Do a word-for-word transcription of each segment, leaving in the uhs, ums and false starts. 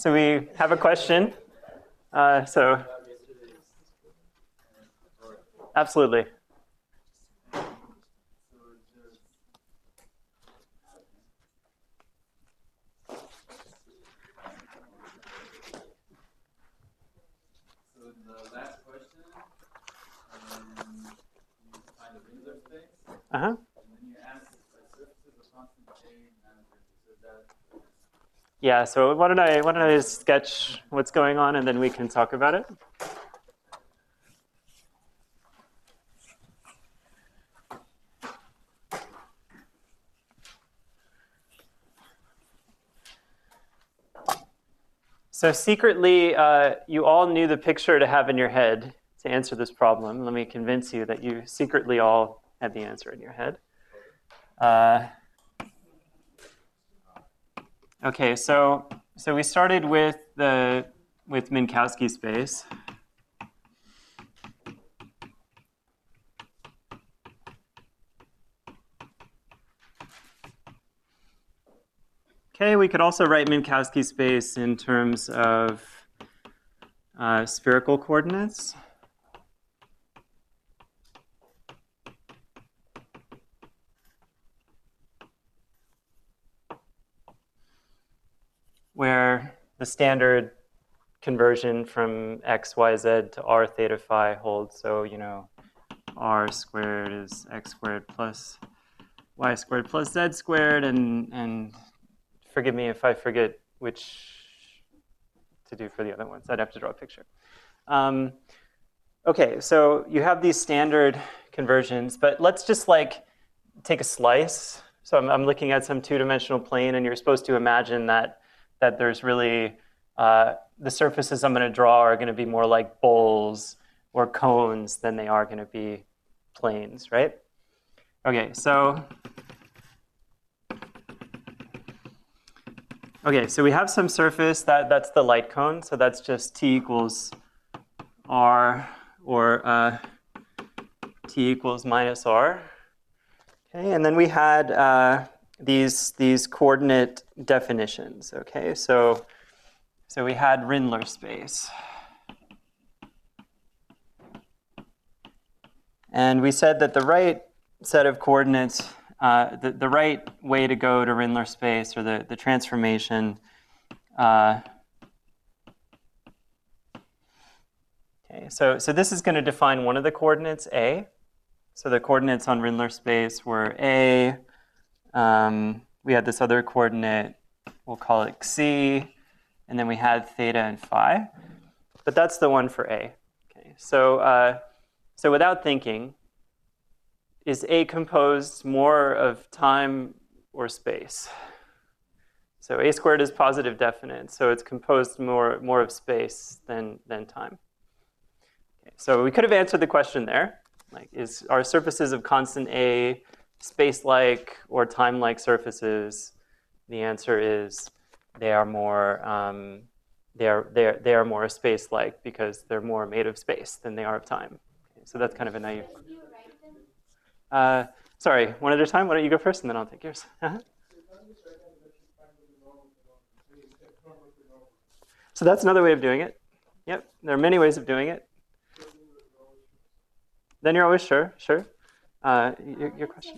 so we have a question. Uh, so, absolutely. Uh-huh. Yeah, so why don't I why don't I just sketch what's going on and then we can talk about it? So secretly, uh, you all knew the picture to have in your head to answer this problem. Let me convince you that you secretly all had the answer in your head. Uh, okay, so so we started with the with Minkowski space. Okay, we could also write Minkowski space in terms of uh, spherical coordinates. Where the standard conversion from x, y, z to r theta phi holds. So, you know, r squared is x squared plus y squared plus z squared, and and forgive me if I forget which to do for the other ones. I'd have to draw a picture. Um, okay, so you have these standard conversions, but let's just like take a slice. So I'm, I'm looking at some two-dimensional plane, and you're supposed to imagine that that there's really uh, the surfaces I'm going to draw are going to be more like bowls or cones than they are going to be planes, right? Okay, so okay, so we have some surface that that's the light cone. So that's just t equals r or uh, t equals minus r. Okay, and then we had uh, these these coordinate definitions. Okay, so so we had Rindler space, and we said that the right set of coordinates, uh, the the right way to go to Rindler space, or the the transformation. Uh, okay, so so this is going to define one of the coordinates a. So the coordinates on Rindler space were a. Um, we had this other coordinate, we'll call it xi, and then we had theta and phi. But that's the one for a. Okay, so uh, so without thinking, is a composed more of time or space? So a squared is positive definite, so it's composed more more of space than than time. Okay, so we could have answered the question there. Like, is are surfaces of constant A space-like or time-like surfaces? The answer is they are more um, they are they are they are more space-like because they're more made of space than they are of time. Okay, so that's kind of a naive. Uh, sorry, one at a time. Why don't you go first, and then I'll take yours. Uh-huh. So that's another way of doing it. Yep, there are many ways of doing it. Then you're always sure, sure. Uh, your, your question?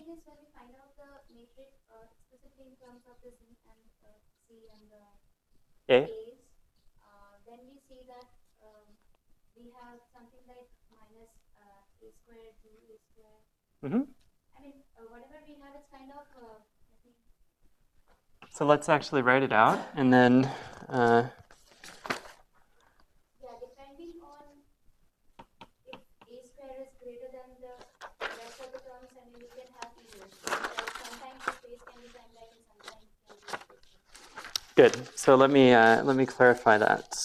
A. Uh, then we see that um, we have something like minus uh, a squared, two a squared. Mm-hmm. I mean, uh, whatever we have, it's kind of. Uh, I think. So let's actually write it out, and then. Uh, Yeah, depending on if a square is greater than the rest of the terms, I mean, we can have even. Like sometimes the space can be time-like, and sometimes it can be space-like. Good. So let me uh, let me clarify that.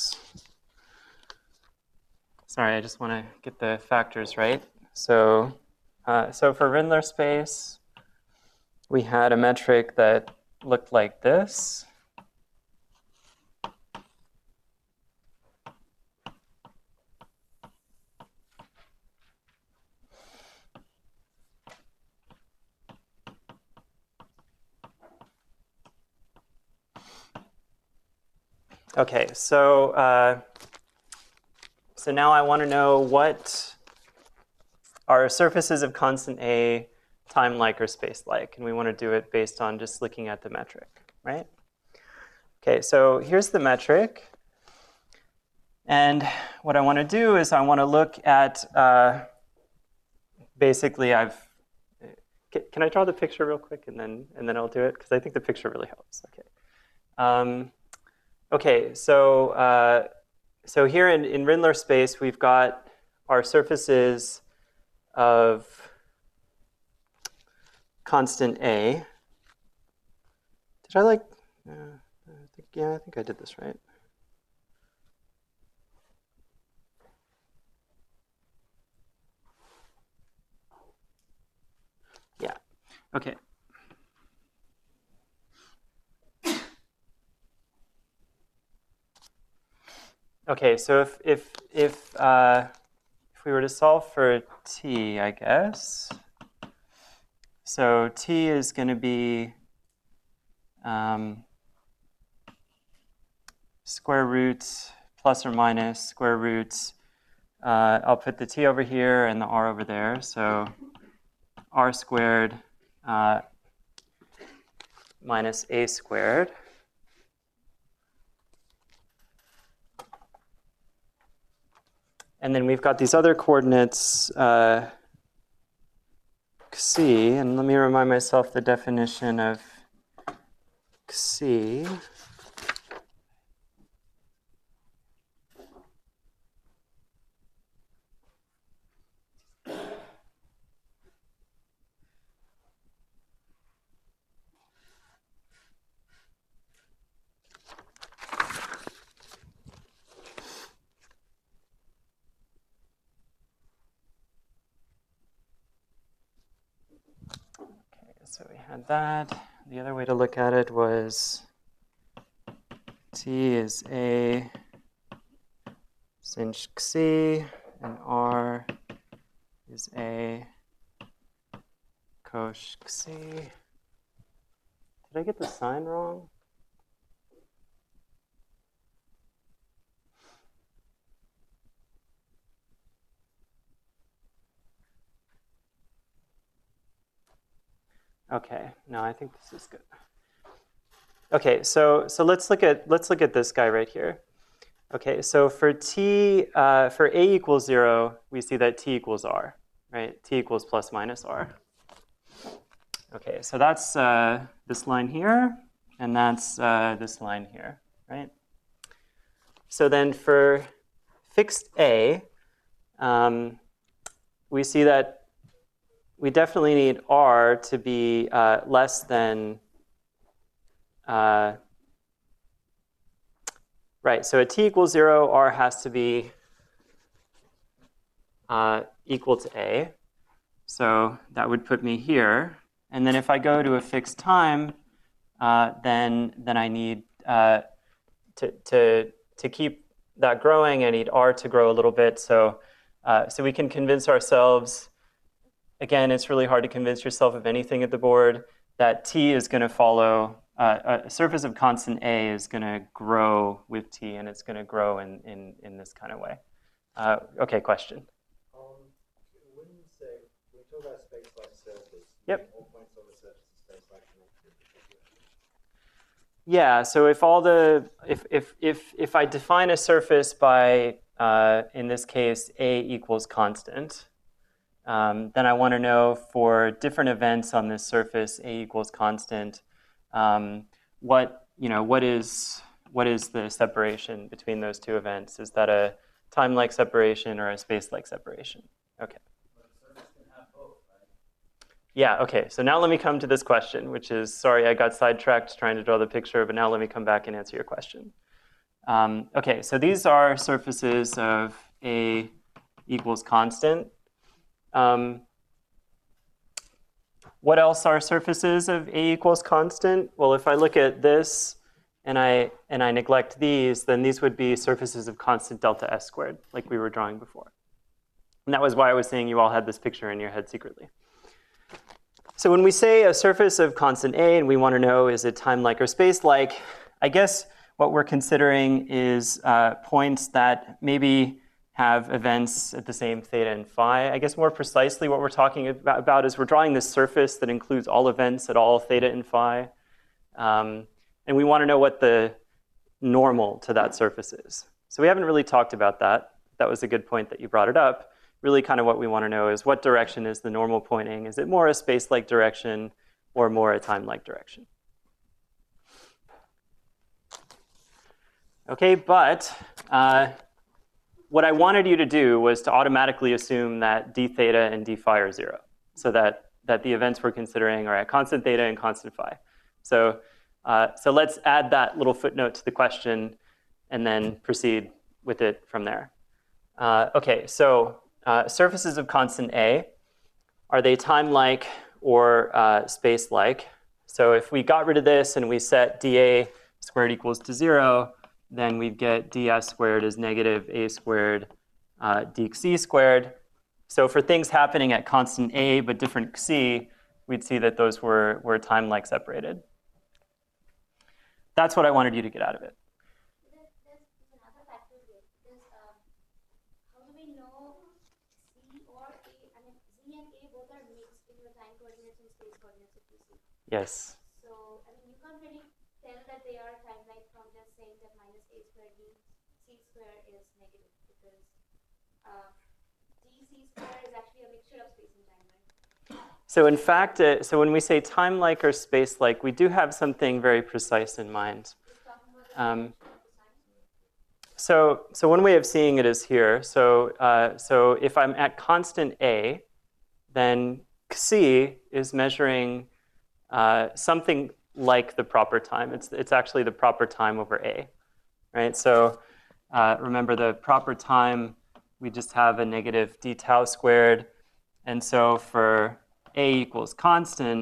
Sorry, I just want to get the factors right. So, uh, so for Rindler space, we had a metric that looked like this. Okay, so uh, so now I want to know what are surfaces of constant A time-like or space-like, and we want to do it based on just looking at the metric, right? Okay, so here's the metric, and what I want to do is I want to look at uh, basically I've can I draw the picture real quick and then and then I'll do it because I think the picture really helps. Okay. Um, okay, so uh, so here in, in Rindler space we've got our surfaces of constant A. Did I like? Uh, I think, yeah, I think I did this right. Yeah. Okay. Okay. So if if if uh, if we were to solve for t, I guess. So t is going to be um, square root plus or minus square root. Uh, I'll put the t over here and the r over there. So r squared uh, minus a squared. And then we've got these other coordinates, uh, xi, and let me remind myself the definition of xi. So we had that. The other way to look at it was t is a sinh xi, and r is a cosh xi. Did I get the sign wrong? Okay, no, I think this is good. Okay, so so let's look at let's look at this guy right here. Okay, so for t uh, for a equals zero, we see that t equals r, right? T equals plus minus r. Okay, so that's uh, this line here, and that's uh, this line here, right? So then for fixed a, um, we see that we definitely need r to be uh, less than, uh, right, so at t equals zero, r has to be uh, equal to a. So that would put me here. And then if I go to a fixed time, uh, then then I need uh, to, to, to keep that growing, I need r to grow a little bit. So, uh, so we can convince ourselves. Again, it's really hard to convince yourself of anything at the board, that t is going to follow, uh, a surface of constant a is going to grow with t, and it's going to grow in, in, in this kind of way. Uh, okay, question? Um, when you say, when you talk about space-like surface, Yep. all points on the surface is space-like. Yeah, so if all the, if, if, if, if I define a surface by, uh, in this case, a equals constant, Um, then I want to know for different events on this surface, a equals constant, um, what you know what is what is the separation between those two events? Is that a time-like separation or a space-like separation? Okay. But the surface can have both, right? Yeah. Okay. So now let me come to this question, which is sorry I got sidetracked trying to draw the picture, but now let me come back and answer your question. Um, okay. So these are surfaces of a equals constant. Um, what else are surfaces of a equals constant? Well, if I look at this and I and I neglect these, then these would be surfaces of constant delta s squared, like we were drawing before. And that was why I was saying you all had this picture in your head secretly. So when we say a surface of constant a and we want to know is it time-like or space-like, I guess what we're considering is uh, points that maybe have events at the same theta and phi. I guess more precisely what we're talking about is we're drawing this surface that includes all events at all theta and phi. Um, and we want to know what the normal to that surface is. So we haven't really talked about that. That was a good point that you brought it up. Really kind of what we want to know is what direction is the normal pointing? Is it more a space-like direction or more a time-like direction? Okay, but uh, what I wanted you to do was to automatically assume that d theta and d phi are zero, so that, that the events we're considering are at constant theta and constant phi. So, uh, so let's add that little footnote to the question and then proceed with it from there. Uh, okay, so uh, surfaces of constant A, are they time-like or uh, space-like? So if we got rid of this and we set dA squared equals to zero, then we'd get ds squared is negative a squared uh, dxc squared. So for things happening at constant A but different c, we'd see that those were, were time-like separated. That's what I wanted you to get out of it. There's, there's another factor here, because um, how do we know C or A, I mean, Z and A both are mixed in the time coordinates and space coordinates if you see. Yes. So, I mean, you can't really tell that they are time-like from just saying that minus A squared D C squared is negative, because uh, D C squared is actually a mixture of space and time, right? So in fact, uh, so when we say time-like or space-like, we do have something very precise in mind. Um, so, so one way of seeing it is here. So, uh, so if I'm at constant A, then C is measuring uh, something like the proper time. It's, it's actually the proper time over A, right? So uh, remember the proper time, we just have a negative d tau squared. And so for A equals constant,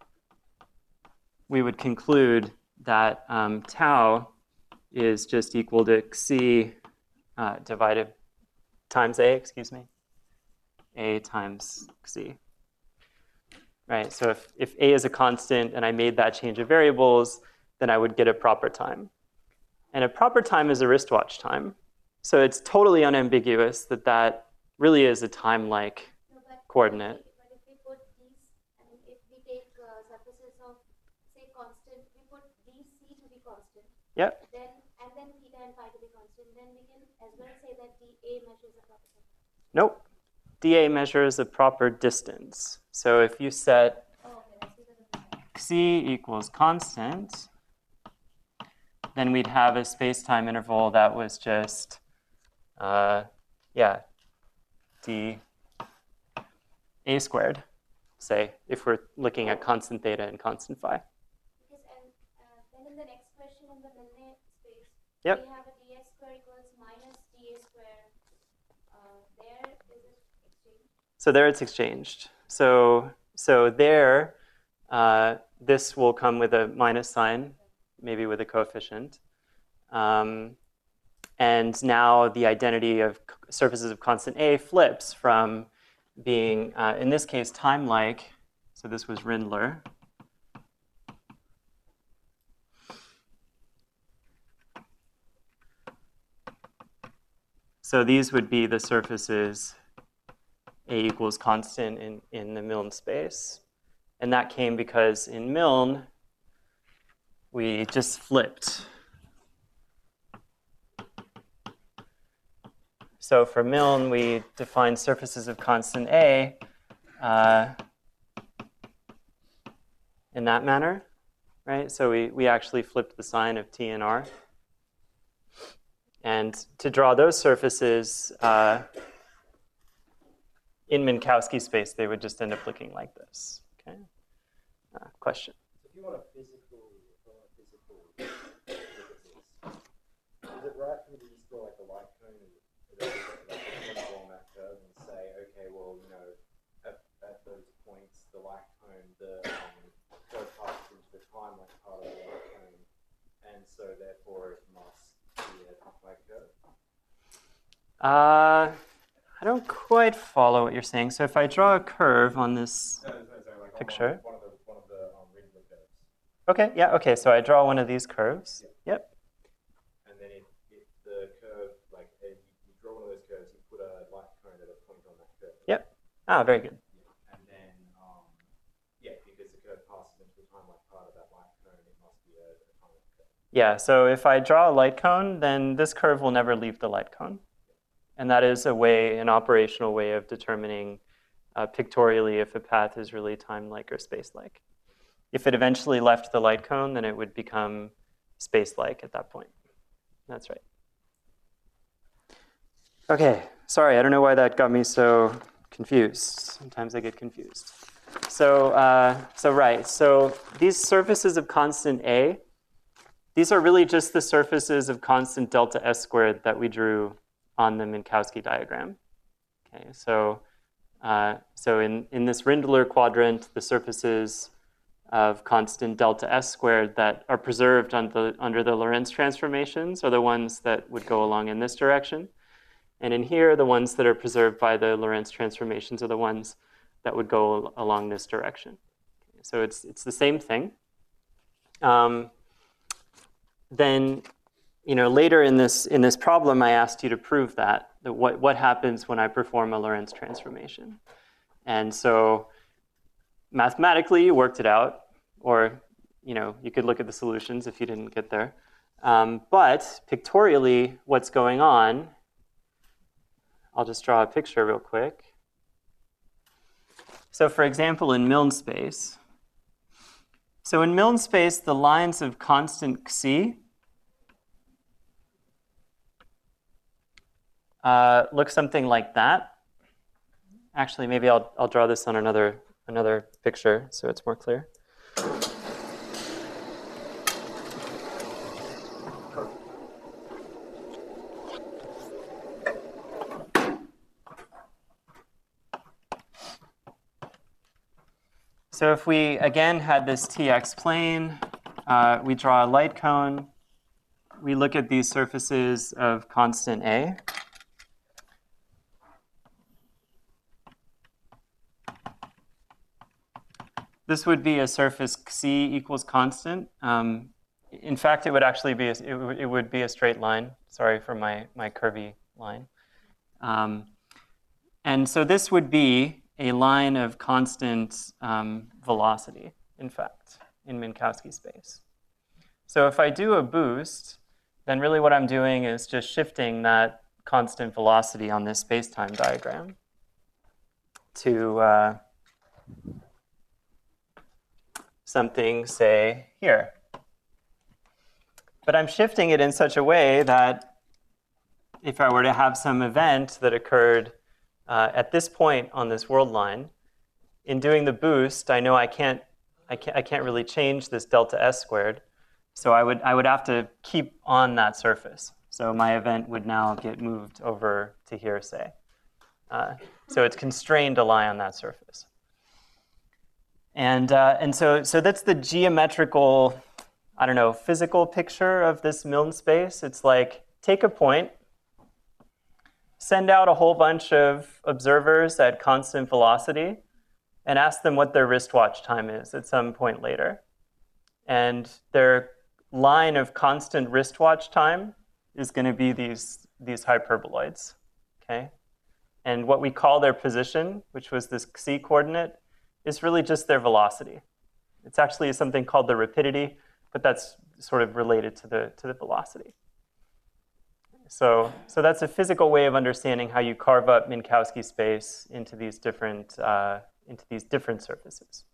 we would conclude that um, tau is just equal to c uh, divided times A, excuse me, A times c. Right, so if, if A is a constant and I made that change of variables, then I would get a proper time. And a proper time is a wristwatch time. So it's totally unambiguous that that really is a time-like No, but coordinate. But if we put these, I mean, if we take uh, surfaces of, say, constant, we put these C to be constant. Yep. Then, and then theta and phi to be constant, then we can as well say that dA measures a proper time. Nope. dA measures a proper distance. So if you set Oh, okay, that's because of the c equals constant, then we'd have a space-time interval that was just, uh, yeah, d a squared, say, if we're looking at constant theta and constant phi. Because and uh, then in the next question in the Milne space, Yep. we have a dx squared equals minus dA squared. Uh, there is it exchanged. So there it's exchanged. So, so there, uh, this will come with a minus sign, maybe with a coefficient. Um, and now the identity of surfaces of constant A flips from being, uh, in this case, time-like. So this was Rindler. So these would be the surfaces A equals constant in, in the Milne space. And that came because in Milne, we just flipped. So for Milne, we define surfaces of constant A uh, in that manner, right? So we, we actually flipped the sign of T and R. And to draw those surfaces uh, in Minkowski space, they would just end up looking like this. Okay. Uh, question? So if you want a physical, if you want a physical look at this, is it right for me to just draw like a light cone and like along that curve and say, okay, well, you know, at, at those points, the light cone, the um, curve passes into the time-like part of the light cone, and so therefore it must be a light curve? Uh, I don't quite follow what you're saying. So if I draw a curve on this No, no, sorry, like picture. One of the, one of the um, Rindler curves. Okay, yeah, okay, so I draw one of these curves. Yep. then if, if the curve, like uh, you, you draw one of those curves, you put a light cone at a point on that curve. Yep. Ah, very good. Yeah. And then, um, yeah, because the curve passes into a time-like part of that light cone, it must be a, a time-like curve. Yeah, so if I draw a light cone, then this curve will never leave the light cone. And that is a way, an operational way of determining uh, pictorially if a path is really time-like or space-like. If it eventually left the light cone, then it would become space-like at that point. That's right. Okay, sorry, I don't know why that got me so confused. Sometimes I get confused. So, uh, so right, so these surfaces of constant A, these are really just the surfaces of constant delta S squared that we drew on the Minkowski diagram. Okay, so, uh, so in, in this Rindler quadrant, the surfaces of constant delta S squared that are preserved on the, under the Lorentz transformations are the ones that would go along in this direction. And in here, the ones that are preserved by the Lorentz transformations are the ones that would go along this direction. So it's, it's the same thing. Um, then, you know, later in this, in this problem, I asked you to prove that, that what, what happens when I perform a Lorentz transformation. And so mathematically, you worked it out, or, you know, you could look at the solutions if you didn't get there. Um, but pictorially, what's going on, I'll just draw a picture real quick. So for example, in Milne space, so in Milne space, the lines of constant Xi uh, look something like that. Actually, maybe I'll, I'll draw this on another, another picture so it's more clear. So if we, again, had this T X plane, uh, we draw a light cone, we look at these surfaces of constant A. This would be a surface Xi equals constant. Um, in fact, it would actually be, a, it, w it would be a straight line. Sorry for my, my curvy line. Um, and so this would be a line of constant um, velocity, in fact, in Minkowski space. So if I do a boost, then really what I'm doing is just shifting that constant velocity on this space-time diagram to uh, something, say, here. But I'm shifting it in such a way that if I were to have some event that occurred uh, at this point on this world line, in doing the boost, I know I can't, I can't, I can't really change this delta S squared. So I would, I would have to keep on that surface. So my event would now get moved over to here, say. Uh, so it's constrained to lie on that surface. And, uh, and so, so that's the geometrical, I don't know, physical picture of this Milne space. It's like, take a point, send out a whole bunch of observers at constant velocity, and ask them what their wristwatch time is at some point later. And their line of constant wristwatch time is going to be these, these hyperboloids, okay? And what we call their position, which was this Xi coordinate, is really just their velocity. It's actually something called the rapidity, but that's sort of related to the, to the velocity. So, so that's a physical way of understanding how you carve up Minkowski space into these different, uh, into these different surfaces.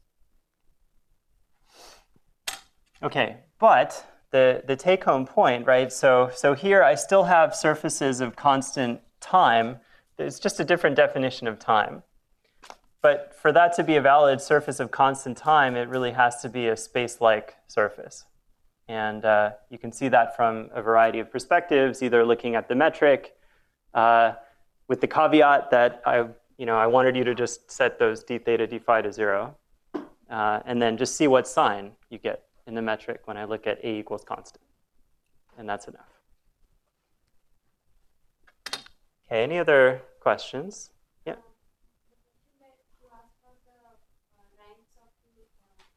Okay, but the, the take-home point, right? So, so here I still have surfaces of constant time. It's just a different definition of time. But for that to be a valid surface of constant time, it really has to be a space-like surface. And uh, you can see that from a variety of perspectives, either looking at the metric, uh, with the caveat that I, you know, I wanted you to just set those d theta, d phi to zero, uh, and then just see what sign you get in the metric when I look at a equals constant. And that's enough. Okay, any other questions? Yeah.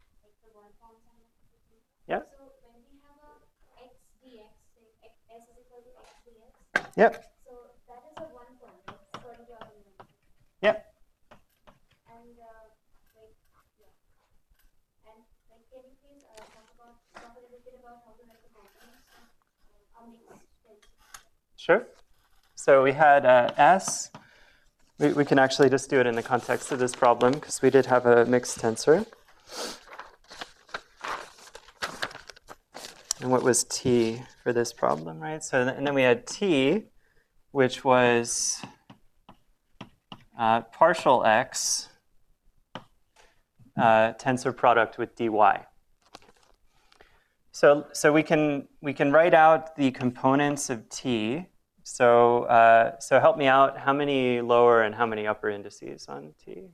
So Yeah. when we have a x dx, say x, s is Yep. So that is a one form, right? According to our convention. Yep. And uh, like yeah. And like can you please uh, talk about talk a little bit about how to write the components of a mixed tensor? Sure. So we had uh, S. We, we can actually just do it in the context of this problem because we did have a mixed tensor. And what was T for this problem, right? So th- and then we had T, which was uh, partial X uh, tensor product with dy. So so we can we can write out the components of T. So uh, so help me out. How many lower and how many upper indices on T?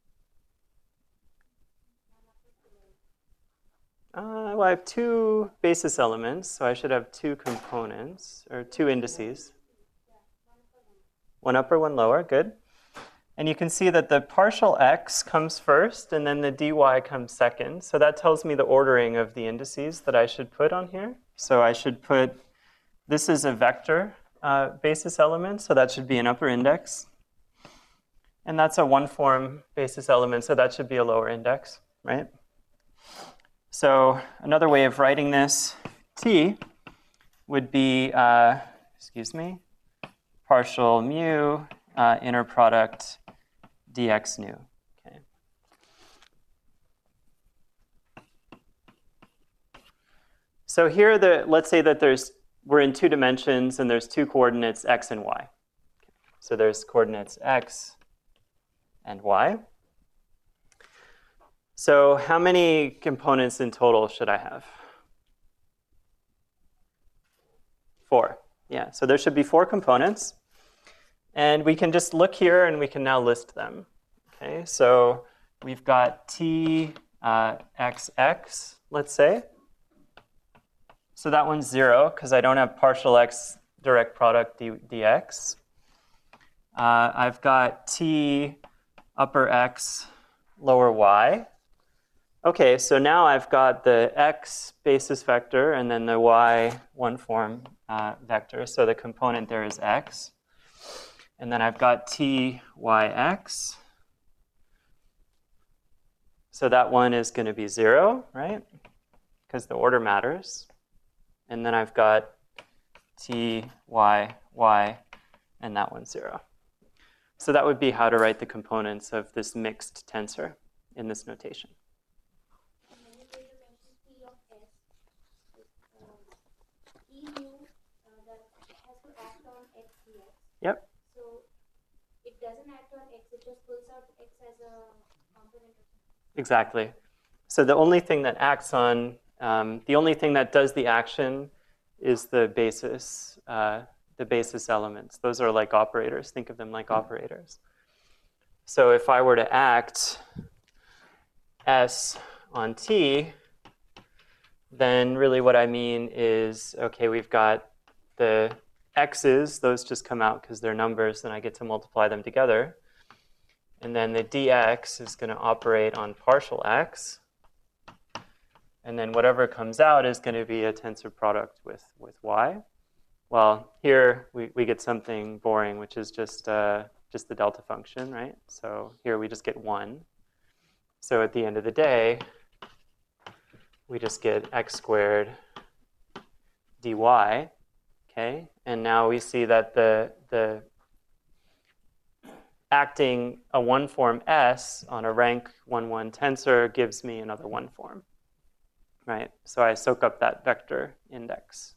Uh, well, I have two basis elements, so I should have two components, or two indices. One upper, one lower, good. And you can see that the partial x comes first, and then the dy comes second. So that tells me the ordering of the indices that I should put on here. So I should put, this is a vector uh, basis element, so that should be an upper index. And that's a one-form basis element, so that should be a lower index, right? So another way of writing this, T, would be, uh, excuse me, partial mu uh, inner product dx nu. Okay. So here, the let's say that there's we're in two dimensions and there's two coordinates x and y. So there's coordinates x and y. So how many components in total should I have? Four. Yeah, so there should be four components. And we can just look here and we can now list them. Okay, so we've got t uh, xx, let's say. So that one's zero because I don't have partial x direct product d dx. Uh, I've got t upper x lower y. Okay, so now I've got the x basis vector and then the y one form uh, vector. So the component there is x. And then I've got t yx. So that one is going to be zero, right? Because the order matters. And then I've got t y y, and that one's zero. So that would be how to write the components of this mixed tensor in this notation. And then you later mentioned T of S. Um, E mu uh, that has to act on x dx. Yep. So it doesn't act on x, it just pulls out x as a component of something. Exactly. So the only thing that acts on, um, the only thing that does the action is the basis, uh, the basis elements. Those are like operators. Think of them like operators. So if I were to act S on T, then really what I mean is, okay, we've got the x's, those just come out because they're numbers, and I get to multiply them together. And then the dx is going to operate on partial x. And then whatever comes out is going to be a tensor product with, with y. Well, here we, we get something boring, which is just, uh, just the delta function, right? So here we just get one. So at the end of the day, we just get x squared dy. Okay? And now we see that the, the acting a one form S on a rank one one tensor gives me another one form, right? So I soak up that vector index.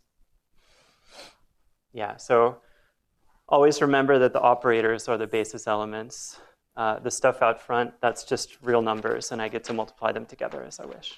Yeah, so always remember that the operators are the basis elements. Uh, the stuff out front, that's just real numbers, and I get to multiply them together as I wish.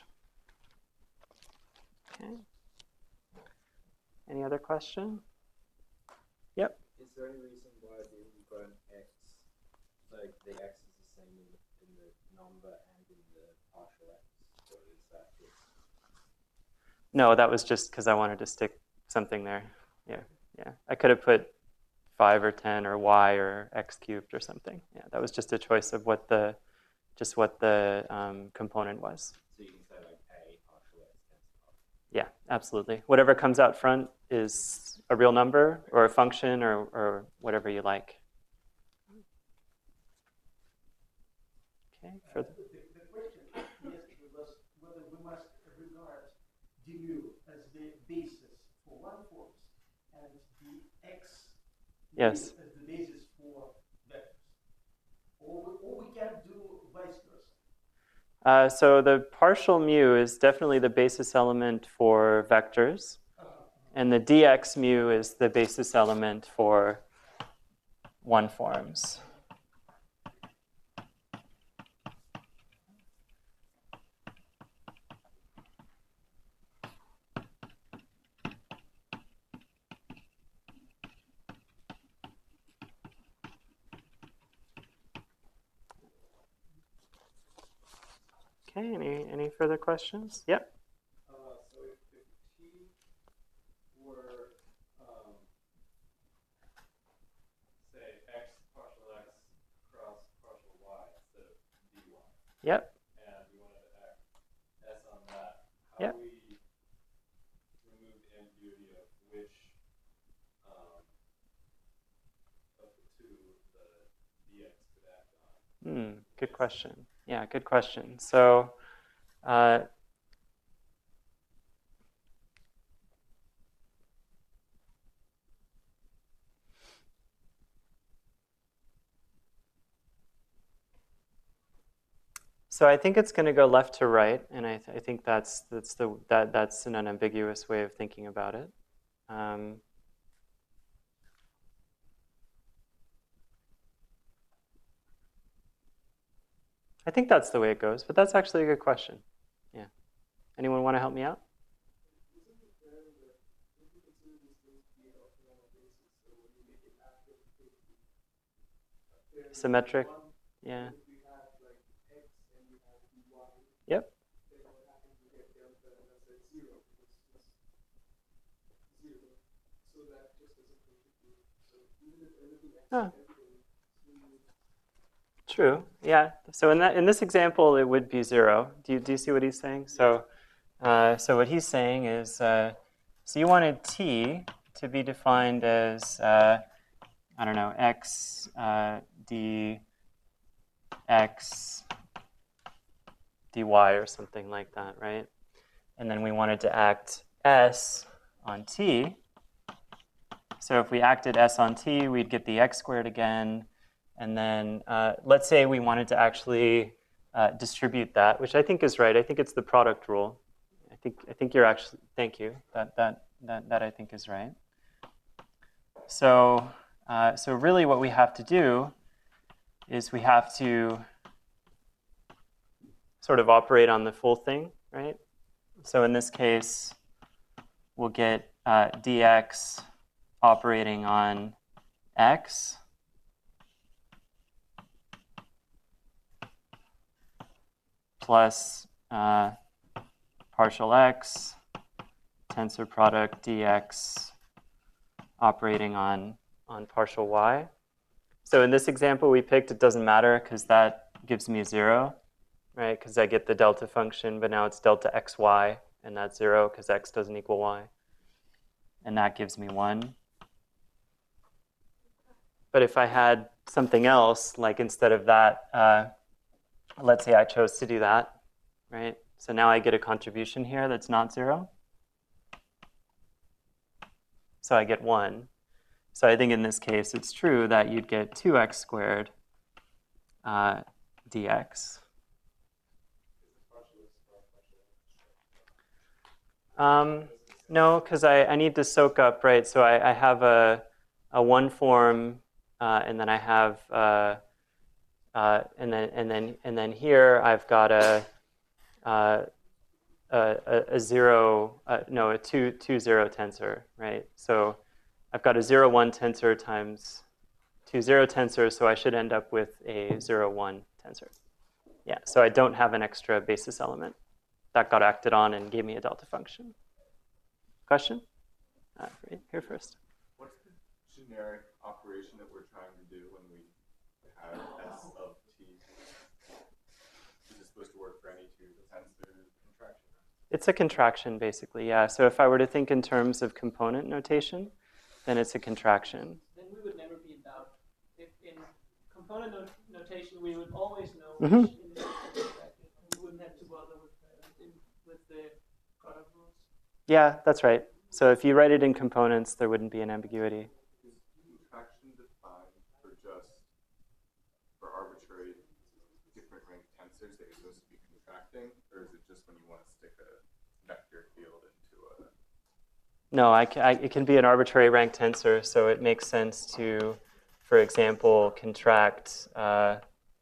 Okay. Any other question? Yep. Is there any reason why you've got an x, like the x is the same in the, in the number and in the partial x, or is that just? No, that was just because I wanted to stick something there. Yeah, yeah. I could have put five or ten or y or x cubed or something. Yeah, that was just a choice of what the, just what the um, component was. So you can say like a partial x tensor. Yeah, absolutely. Whatever comes out front is a real number or a function or, or whatever you like. Okay, for the, the, the question yesterday was whether we must regard du as the basis for one force and the x Yes. as the basis for vectors. Or we, or we can do vice versa. Uh, so the partial mu is definitely the basis element for vectors, and the dx mu is the basis element for one forms. Okay, any, any further questions? Yep. Uh, so if, if t were, um, say, x partial x cross partial y instead of dy, Yep. and we wanted to act s on that, how Yep. do we remove the ambiguity of which um, of the two the dx could act on? Hmm, good question. Yeah, good question. So, uh, so I think it's going to go left to right, and I, th I think that's that's the that that's an unambiguous way of thinking about it. Um, I think that's the way it goes, but that's actually a good question. Yeah. Anyone want to help me out? Symmetric. Yeah. Yep. Huh. True. Yeah. So in that in this example, it would be zero. Do you do you see what he's saying? So, uh, so what he's saying is, uh, so you wanted t to be defined as uh, I don't know x uh, d x dy or something like that, right? And then we wanted to act s on t. So if we acted s on t, we'd get the x squared again. And then uh, let's say we wanted to actually uh, distribute that, which I think is right. I think it's the product rule. I think I think you're actually, thank you. That that that that I think is right. So uh, so really, what we have to do is we have to sort of operate on the full thing, right? So in this case, we'll get uh, dx operating on x. Plus uh, partial x, tensor product dx operating on, on partial y. So in this example we picked, it doesn't matter because that gives me zero, right? Because I get the delta function, but now it's delta xy, and that's zero because x doesn't equal y. And that gives me one. But if I had something else, like instead of that, uh, let's say I chose to do that, right? So now I get a contribution here that's not zero. So I get one. So I think in this case, it's true that you'd get two x squared uh, dx. Um, no, because I, I need to soak up, right? So I, I have a, a one form, uh, and then I have uh, Uh, and then and then and then here I've got a uh, a, a zero uh, no a two two zero tensor, right? So I've got a zero one tensor times two zero tensor, so I should end up with a zero one tensor. Yeah. So I don't have an extra basis element that got acted on and gave me a delta function. Question? Uh, right here first. What's the generic operation that we're trying to do when we have S of t? Is it supposed to work for any two? The tensor contraction? It's a contraction, basically, yeah. So if I were to think in terms of component notation, then it's a contraction. Then we would never be in doubt. If in component not notation we would always know Mhm. which indices are contracted. We wouldn't have to bother with, uh, with the product rules. Yeah, that's right. So if you write it in components, there wouldn't be an ambiguity. Is contraction defined for just for arbitrary different rank tensors that you're supposed to be contracting, or is it just when you want to stick a vector field into a? No, I ca- I- it can be an arbitrary rank tensor, so it makes sense to, for example, contract uh,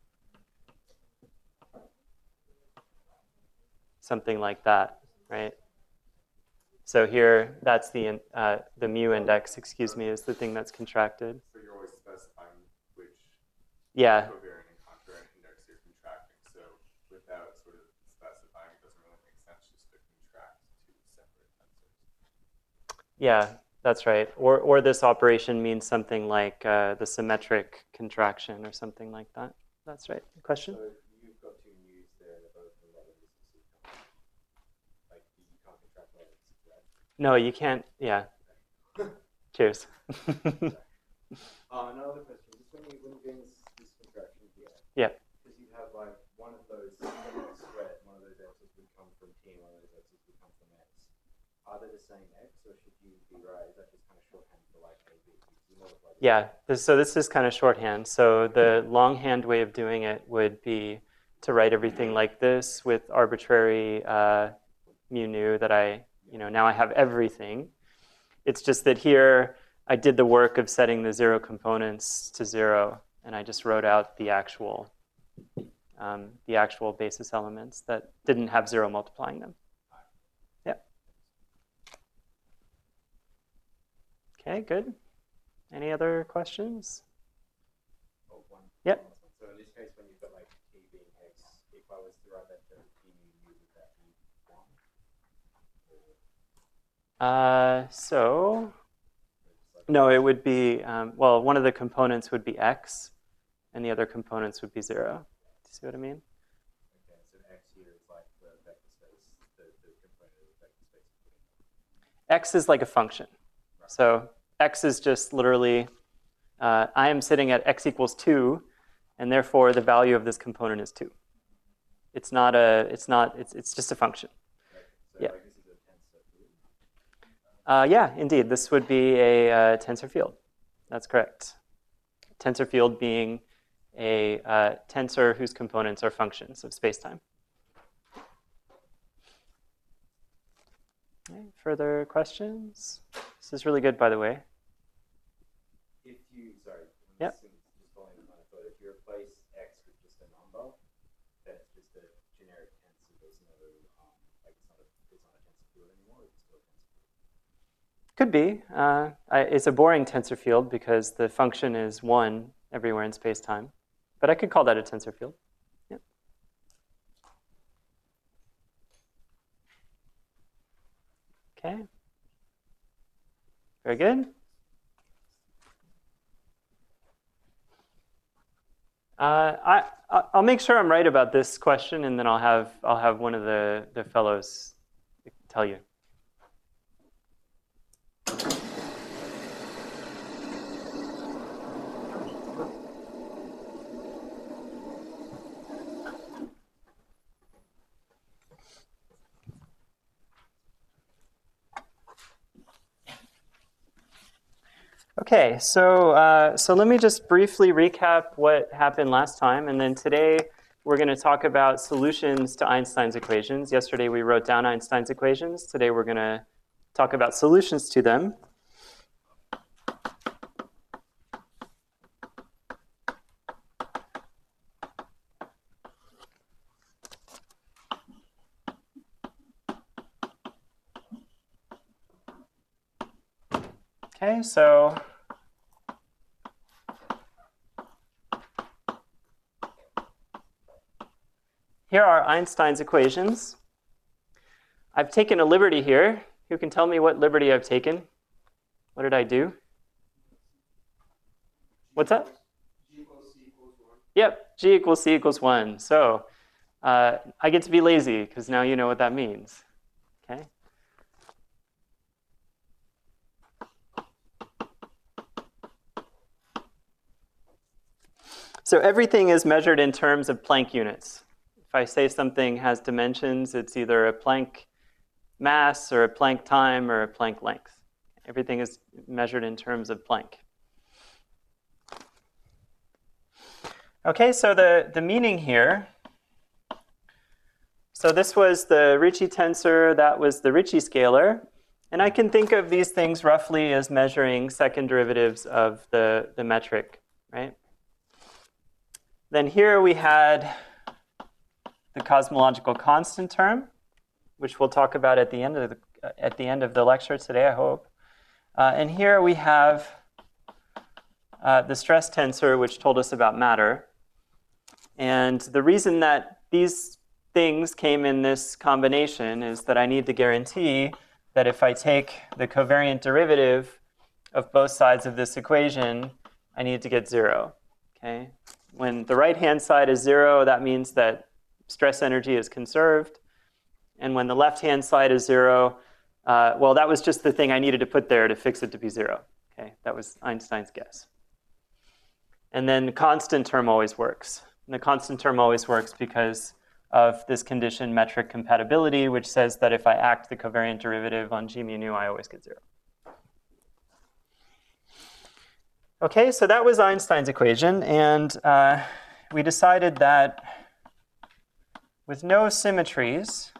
something like that, right? So here, that's the in- uh, the mu index, excuse me, is the thing that's contracted. So you're always specifying which Yeah, covariant and contrariant index you're contracting. So without sort of specifying, it doesn't really make sense just to contract two separate tensors. yeah, that's right. Or or this operation means something like uh, the symmetric contraction or something like that. That's right. Question? So you've got two news there, and they're both in level distances. Like you can't contract level distances, right? No, you can't. Yeah. Cheers. Uh, another question, just when, you, when you're doing this, this contraction here, Yeah. because you have like one of those squared, one of those x's would come from t, and one of those x's would come from x. Are they the same x, or should you be right? Is that just kind of shorthand for like a b? You multiply the- Yeah, this, so this is kind of shorthand. So the longhand way of doing it would be to write everything like this with arbitrary uh, mu nu that I, you know, now I have everything. It's just that here I did the work of setting the zero components to zero, and I just wrote out the actual, um, the actual basis elements that didn't have zero multiplying them. Yeah. Okay, good. Any other questions? Oh, one- Yep. So in this case, when you've got like t being x, if I was to write that to t mu nu, would that be one? Uh, so, no, it would be, um, well, one of the components would be x, and the other components would be zero. Do you see what I mean? Okay, so x here is like the vector space, the, the component of the vector space. X is like a function. So x is just literally, uh, I am sitting at x equals two, and therefore the value of this component is two. It's not a, it's not, it's, it's just a function. Right? So Yeah. like this is a tensor field. Uh, yeah, indeed, this would be a uh, tensor field. That's correct. Tensor field being a uh, tensor whose components are functions of spacetime. Okay, further questions? This is really good, by the way. If you, sorry, Yep. just just following the line of thought, if you replace x with just a number, then it's just a generic tensor. There's no, um, like it's not a, it's not a tensor field anymore. It's still a tensor field. Could be. Uh, I, it's a boring tensor field because the function is one everywhere in spacetime. But I could call that a tensor field. Yep. Okay. Very good. Uh, I, I- I'll make sure I'm right about this question, and then I'll have, I'll have one of the, the fellows tell you. Okay, so uh, so let me just briefly recap what happened last time, and then today we're going to talk about solutions to Einstein's equations. Yesterday we wrote down Einstein's equations. Today we're going to talk about solutions to them. Okay, so here are Einstein's equations. I've taken a liberty here. Who can tell me what liberty I've taken? What did I do? What's that? G equals C equals one. Yep, G equals C equals one. So uh, I get to be lazy because now you know what that means. Okay. So everything is measured in terms of Planck units. If I say something has dimensions, it's either a Planck mass or a Planck time or a Planck length. Everything is measured in terms of Planck. Okay, so the, the meaning here, so this was the Ricci tensor, that was the Ricci scalar, and I can think of these things roughly as measuring second derivatives of the, the metric, right? Then here we had the cosmological constant term, which we'll talk about at the end of the, at the, end of the lecture today, I hope. Uh, and here we have uh, the stress tensor, which told us about matter. And the reason that these things came in this combination is that I need to guarantee that if I take the covariant derivative of both sides of this equation, I need to get zero. Okay? When the right-hand side is zero, that means that stress energy is conserved. And when the left-hand side is zero, uh, well, that was just the thing I needed to put there to fix it to be zero. Okay? That was Einstein's guess. And then the constant term always works. And the constant term always works because of this condition metric compatibility, which says that if I act the covariant derivative on g mu nu, I always get zero. Okay, so that was Einstein's equation, and uh, we decided that with no symmetries,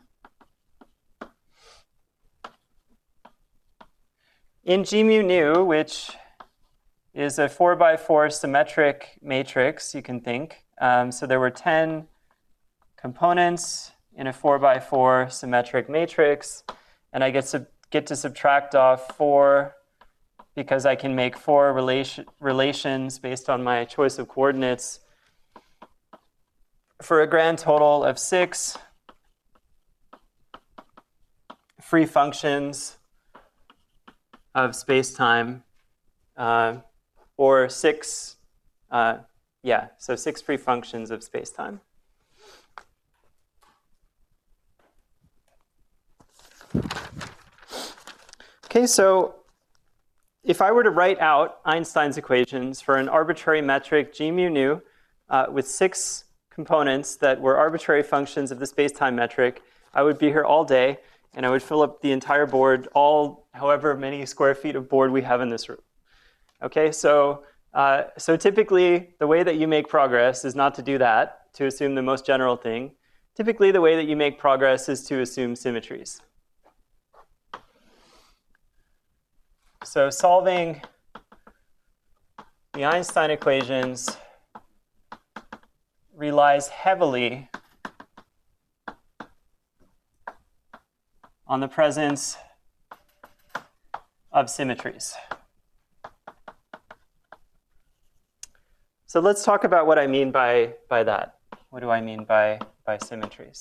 in g mu nu, which is a four by four symmetric matrix, you can think, um, so there were ten components in a four by four symmetric matrix, and I get, sub get to subtract off four because I can make four relation relations based on my choice of coordinates for a grand total of six free functions of space-time, uh, or six, uh, yeah, so six free functions of space-time. Okay, so if I were to write out Einstein's equations for an arbitrary metric g mu nu uh, with six components that were arbitrary functions of the space-time metric, I would be here all day, and I would fill up the entire board, all however many square feet of board we have in this room. Okay, so, uh, so typically the way that you make progress is not to do that, to assume the most general thing. Typically the way that you make progress is to assume symmetries. So solving the Einstein equations relies heavily on the presence of symmetries. So let's talk about what I mean by, by that. What do I mean by, by symmetries?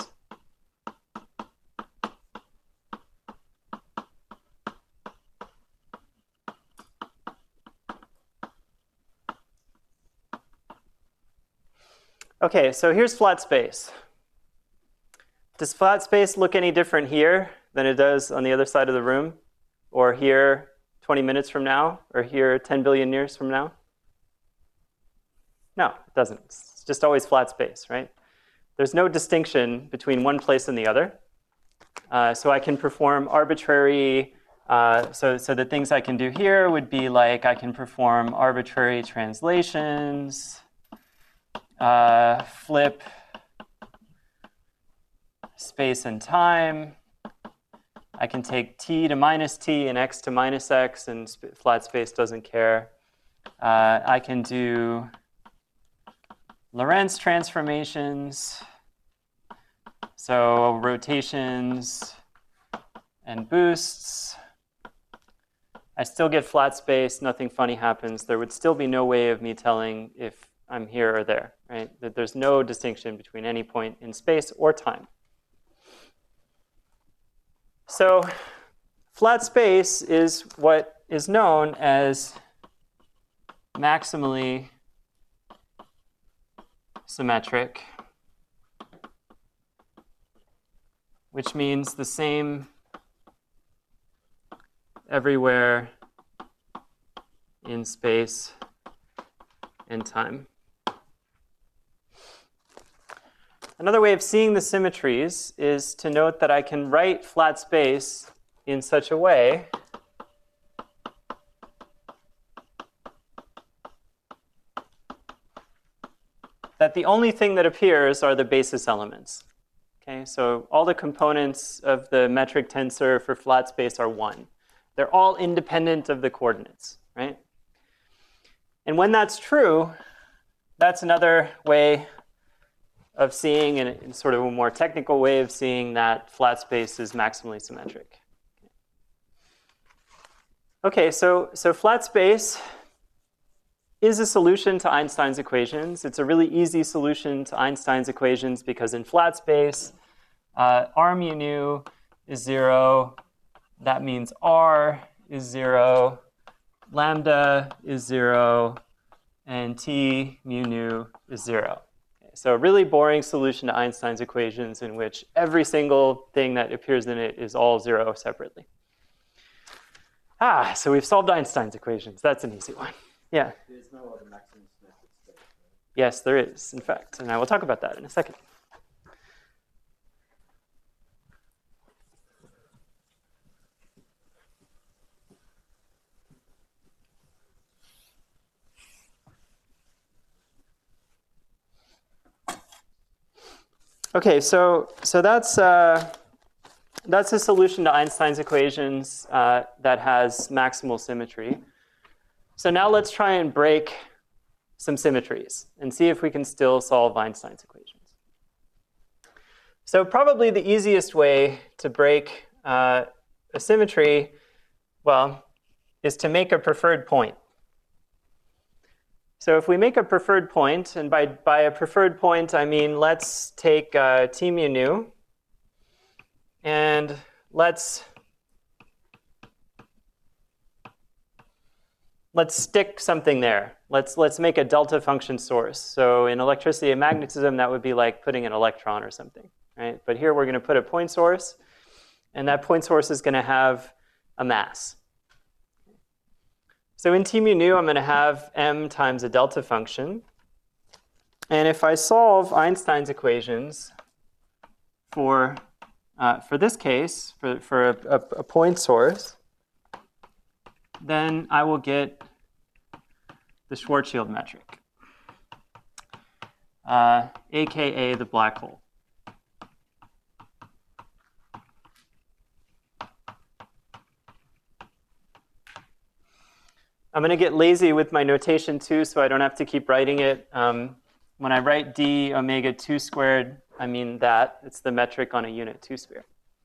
Okay, so here's flat space. Does flat space look any different here than it does on the other side of the room? Or here twenty minutes from now? Or here ten billion years from now? No, it doesn't. It's just always flat space, right? There's no distinction between one place and the other. Uh, so I can perform arbitrary, uh, so, so the things I can do here would be like I can perform arbitrary translations, Uh, flip space and time. I can take t to minus t and x to minus x, and sp flat space doesn't care. Uh, I can do Lorentz transformations, so rotations and boosts. I still get flat space, nothing funny happens. There would still be no way of me telling if I'm here or there, right? That there's no distinction between any point in space or time. So flat space is what is known as maximally symmetric, which means the same everywhere in space and time. Another way of seeing the symmetries is to note that I can write flat space in such a way that the only thing that appears are the basis elements. Okay, so all the components of the metric tensor for flat space are one. They're all independent of the coordinates, right? And when that's true, that's another way of seeing, in, in sort of a more technical way of seeing, that flat space is maximally symmetric. Okay, so, so flat space is a solution to Einstein's equations. It's a really easy solution to Einstein's equations because in flat space, uh, r mu nu is zero. That means r is zero, lambda is zero, and t mu nu is zero. Okay, so a really boring solution to Einstein's equations in which every single thing that appears in it is all zero separately. Ah, so we've solved Einstein's equations. That's an easy one. Yeah. There's no other maximum symmetric space, right? Yes, there is, in fact, and I will talk about that in a second. Okay, so so that's uh, that's a solution to Einstein's equations uh, that has maximal symmetry. So now let's try and break some symmetries and see if we can still solve Einstein's equations. So probably the easiest way to break uh, a symmetry, well, is to make a preferred point. So if we make a preferred point, and by, by a preferred point I mean let's take uh, t mu nu, and let's Let's stick something there. Let's, let's make a delta function source. So in electricity and magnetism, that would be like putting an electron or something, right? But here we're going to put a point source, and that point source is going to have a mass. So in t mu nu, I'm going to have m times a delta function. And if I solve Einstein's equations for, uh, for this case, for, for a, a, a point source, then I will get the Schwarzschild metric, uh, A K A the black hole. I'm going to get lazy with my notation too, so I don't have to keep writing it. Um, when I write d omega two squared, I mean that. It's the metric on a unit two sphere.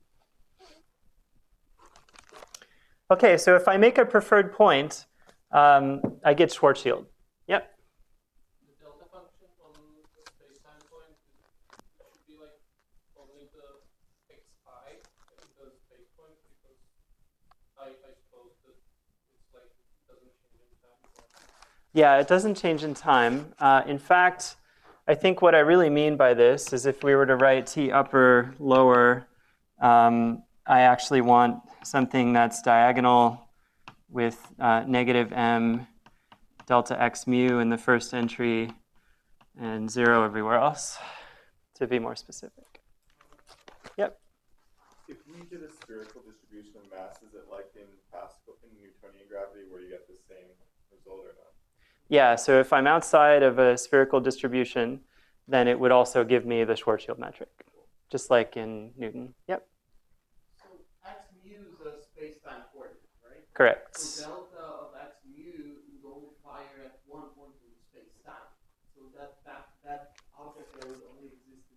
Okay, so if I make a preferred point, um, I get Schwarzschild. Yep. The delta function on the space-time point should be like only the xi in the space point, because I, I suppose that it's like it doesn't change in time. Yeah, it doesn't change in time. Uh, in fact, I think what I really mean by this is if we were to write t upper, lower, um, I actually want something that's diagonal with uh, negative m delta x mu in the first entry and zero everywhere else, to be more specific. Yep. If we did a spherical distribution of mass, is it like in Pascal, in Newtonian gravity, where you get the same result or not? Yeah, so if I'm outside of a spherical distribution, then it would also give me the Schwarzschild metric, just like in Newton. Yep. X mu is a space-time coordinate, right? Correct. So delta of x mu would only fire at one point in space-time. So that that that object there would only exist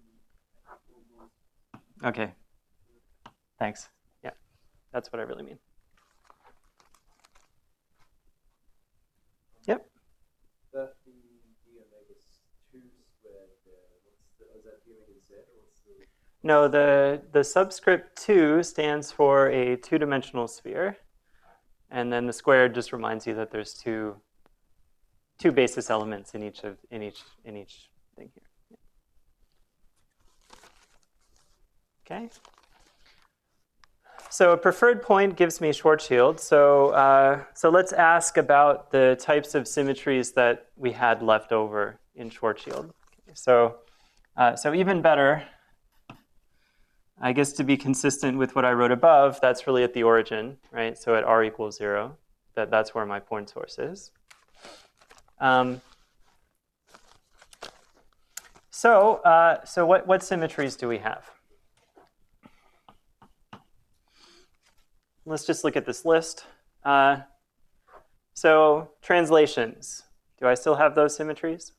in. Okay. Thanks. Yeah, that's what I really mean. Yep. That the d omega two squared there, what's the, is that d omega z or what's the? No, the, the subscript two stands for a two-dimensional sphere. And then the squared just reminds you that there's two, two basis elements in each, of, in each, in each thing here. Okay. So a preferred point gives me Schwarzschild. So, uh, so let's ask about the types of symmetries that we had left over in Schwarzschild. Okay, so Uh, so even better, I guess to be consistent with what I wrote above, that's really at the origin, right? So at r equals zero, that, that's where my point source is. Um, so uh, so what, what symmetries do we have? Let's just look at this list. Uh, so translations, do I still have those symmetries?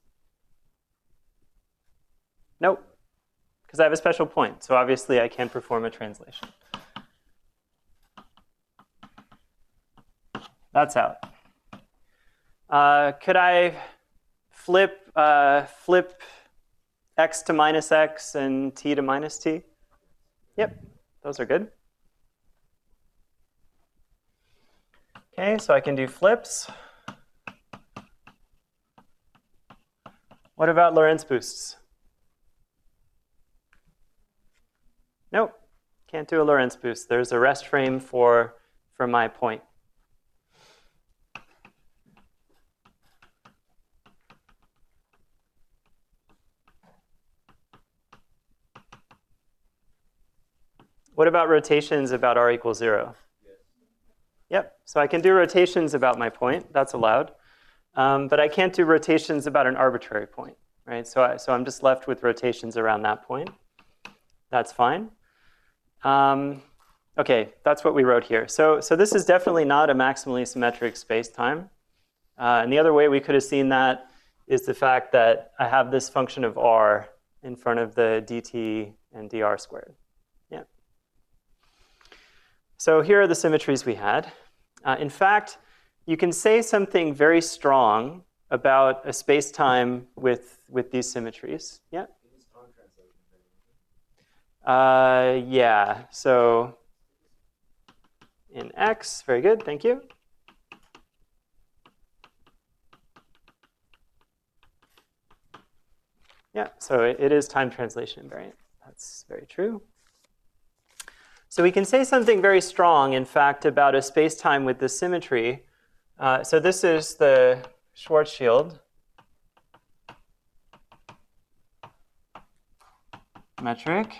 Nope, because I have a special point, so obviously I can't perform a translation. That's out. Uh, could I flip uh, flip x to minus x and t to minus t? Yep, those are good. Okay, so I can do flips. What about Lorentz boosts? Nope, can't do a Lorentz boost. There's a rest frame for, for my point. What about rotations about r equals zero? Yep, so I can do rotations about my point. That's allowed. Um, but I can't do rotations about an arbitrary point, right? So, I, so I'm just left with rotations around that point. That's fine. Um, OK, that's what we wrote here. So, so this is definitely not a maximally symmetric space-time. Uh, and the other way we could have seen that is the fact that I have this function of r in front of the dt and dr squared. Yeah. So here are the symmetries we had. Uh, in fact, you can say something very strong about a space-time with, with these symmetries. Yeah? Uh, yeah, so in x, very good, thank you. Yeah, so it, it is time translation invariant. That's very true. So we can say something very strong, in fact, about a space-time with this symmetry. Uh, so this is the Schwarzschild metric.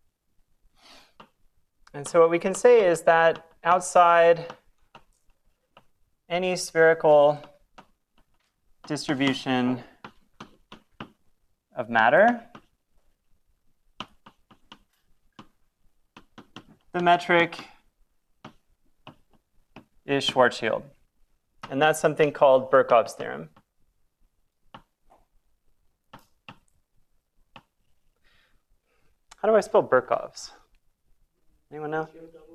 And so what we can say is that outside any spherical distribution of matter, the metric is Schwarzschild. And that's something called Birkhoff's theorem. How do I spell Birkhoff's? Anyone know?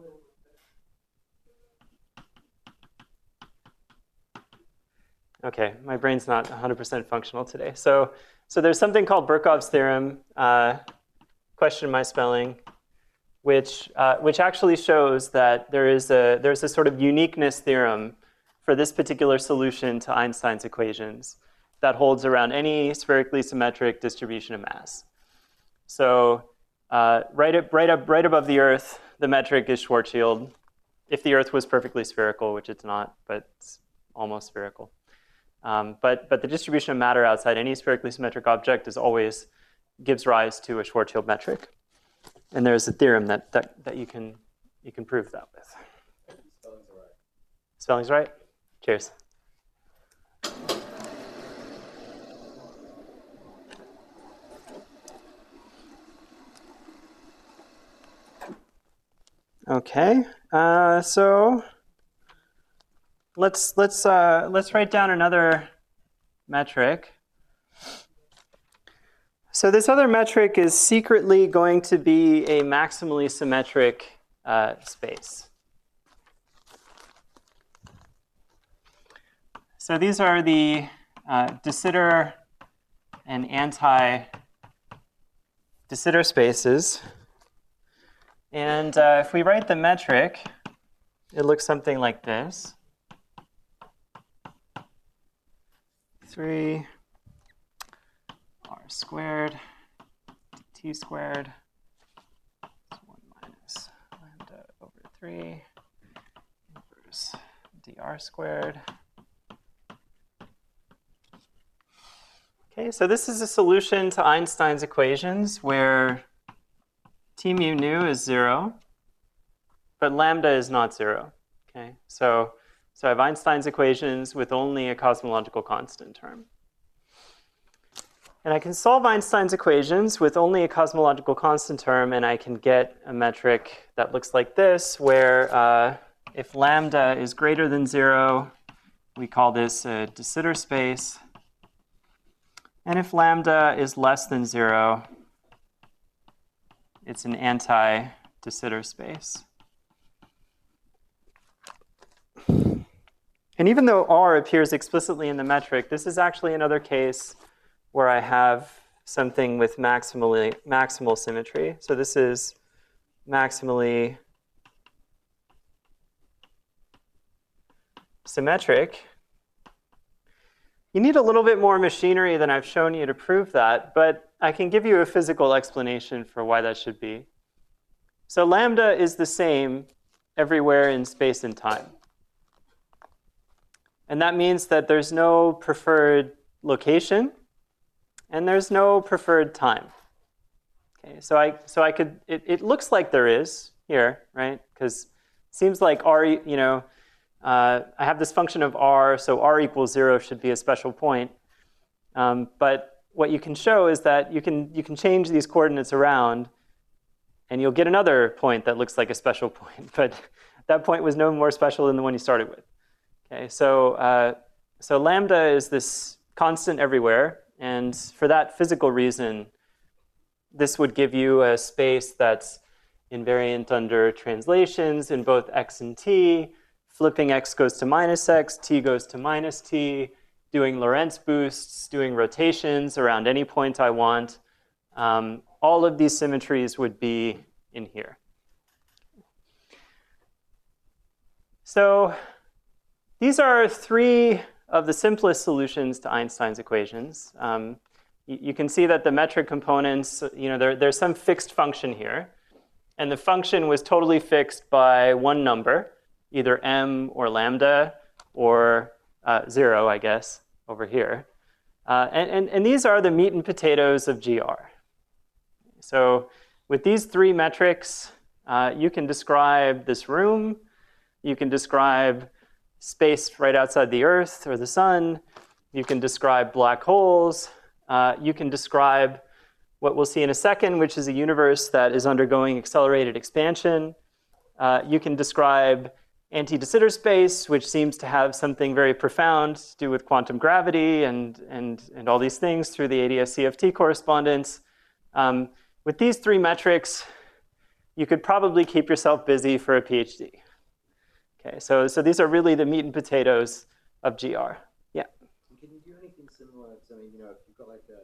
OK, my brain's not one hundred percent functional today. So, so there's something called Birkhoff's theorem, uh, question my spelling, which, uh, which actually shows that there is a, there's a sort of uniqueness theorem for this particular solution to Einstein's equations that holds around any spherically symmetric distribution of mass. So uh, right, up, right, up, right above the Earth, the metric is Schwarzschild. If the Earth was perfectly spherical, which it's not, but it's almost spherical. Um, but, but the distribution of matter outside any spherically symmetric object is always gives rise to a Schwarzschild metric. And there's a theorem that, that, that you, can, you can prove that with. Spelling's all right. Spelling's right? Cheers. Okay, uh, so let's let's uh, let's write down another metric. So this other metric is secretly going to be a maximally symmetric uh, space. So these are the uh, de Sitter and anti-de Sitter spaces. And uh, if we write the metric, it looks something like this. three r squared t squared is one minus lambda over three inverse dr squared. Okay, so this is a solution to Einstein's equations where T mu nu is zero, but lambda is not zero. Okay, so, so I have Einstein's equations with only a cosmological constant term. And I can solve Einstein's equations with only a cosmological constant term, and I can get a metric that looks like this, where uh, if lambda is greater than zero, we call this a de Sitter space. And if lambda is less than zero, it's an anti-de Sitter space. And even though R appears explicitly in the metric, this is actually another case where I have something with maximally, maximal symmetry. So this is maximally symmetric. You need a little bit more machinery than I've shown you to prove that, but I can give you a physical explanation for why that should be. So lambda is the same everywhere in space and time. And that means that there's no preferred location, and there's no preferred time. Okay, so I so I could it, it looks like there is here, right? Because it seems like R, you know, uh, I have this function of R, so R equals zero should be a special point. Um, but what you can show is that you can you can change these coordinates around, and you'll get another point that looks like a special point. But that point was no more special than the one you started with. Okay, so uh, so lambda is this constant everywhere. And for that physical reason, this would give you a space that's invariant under translations in both x and t. Flipping x goes to minus x, t goes to minus t, doing Lorentz boosts, doing rotations around any point I want. Um, all of these symmetries would be in here. So these are three of the simplest solutions to Einstein's equations. Um, you, you can see that the metric components, you know, there, there's some fixed function here. And the function was totally fixed by one number, either m or lambda or uh, zero, I guess, over here. Uh, and, and, and these are the meat and potatoes of G R. So with these three metrics, uh, you can describe this room. You can describe space right outside the Earth or the sun. You can describe black holes. Uh, you can describe what we'll see in a second, which is a universe that is undergoing accelerated expansion. Uh, you can describe anti-de Sitter space, which seems to have something very profound to do with quantum gravity and, and, and all these things through the A D S C F T correspondence. Um, with these three metrics, you could probably keep yourself busy for a PhD. Okay, so, so these are really the meat and potatoes of G R. Yeah? Can you do anything similar? So, I mean, you know, if you've got like a,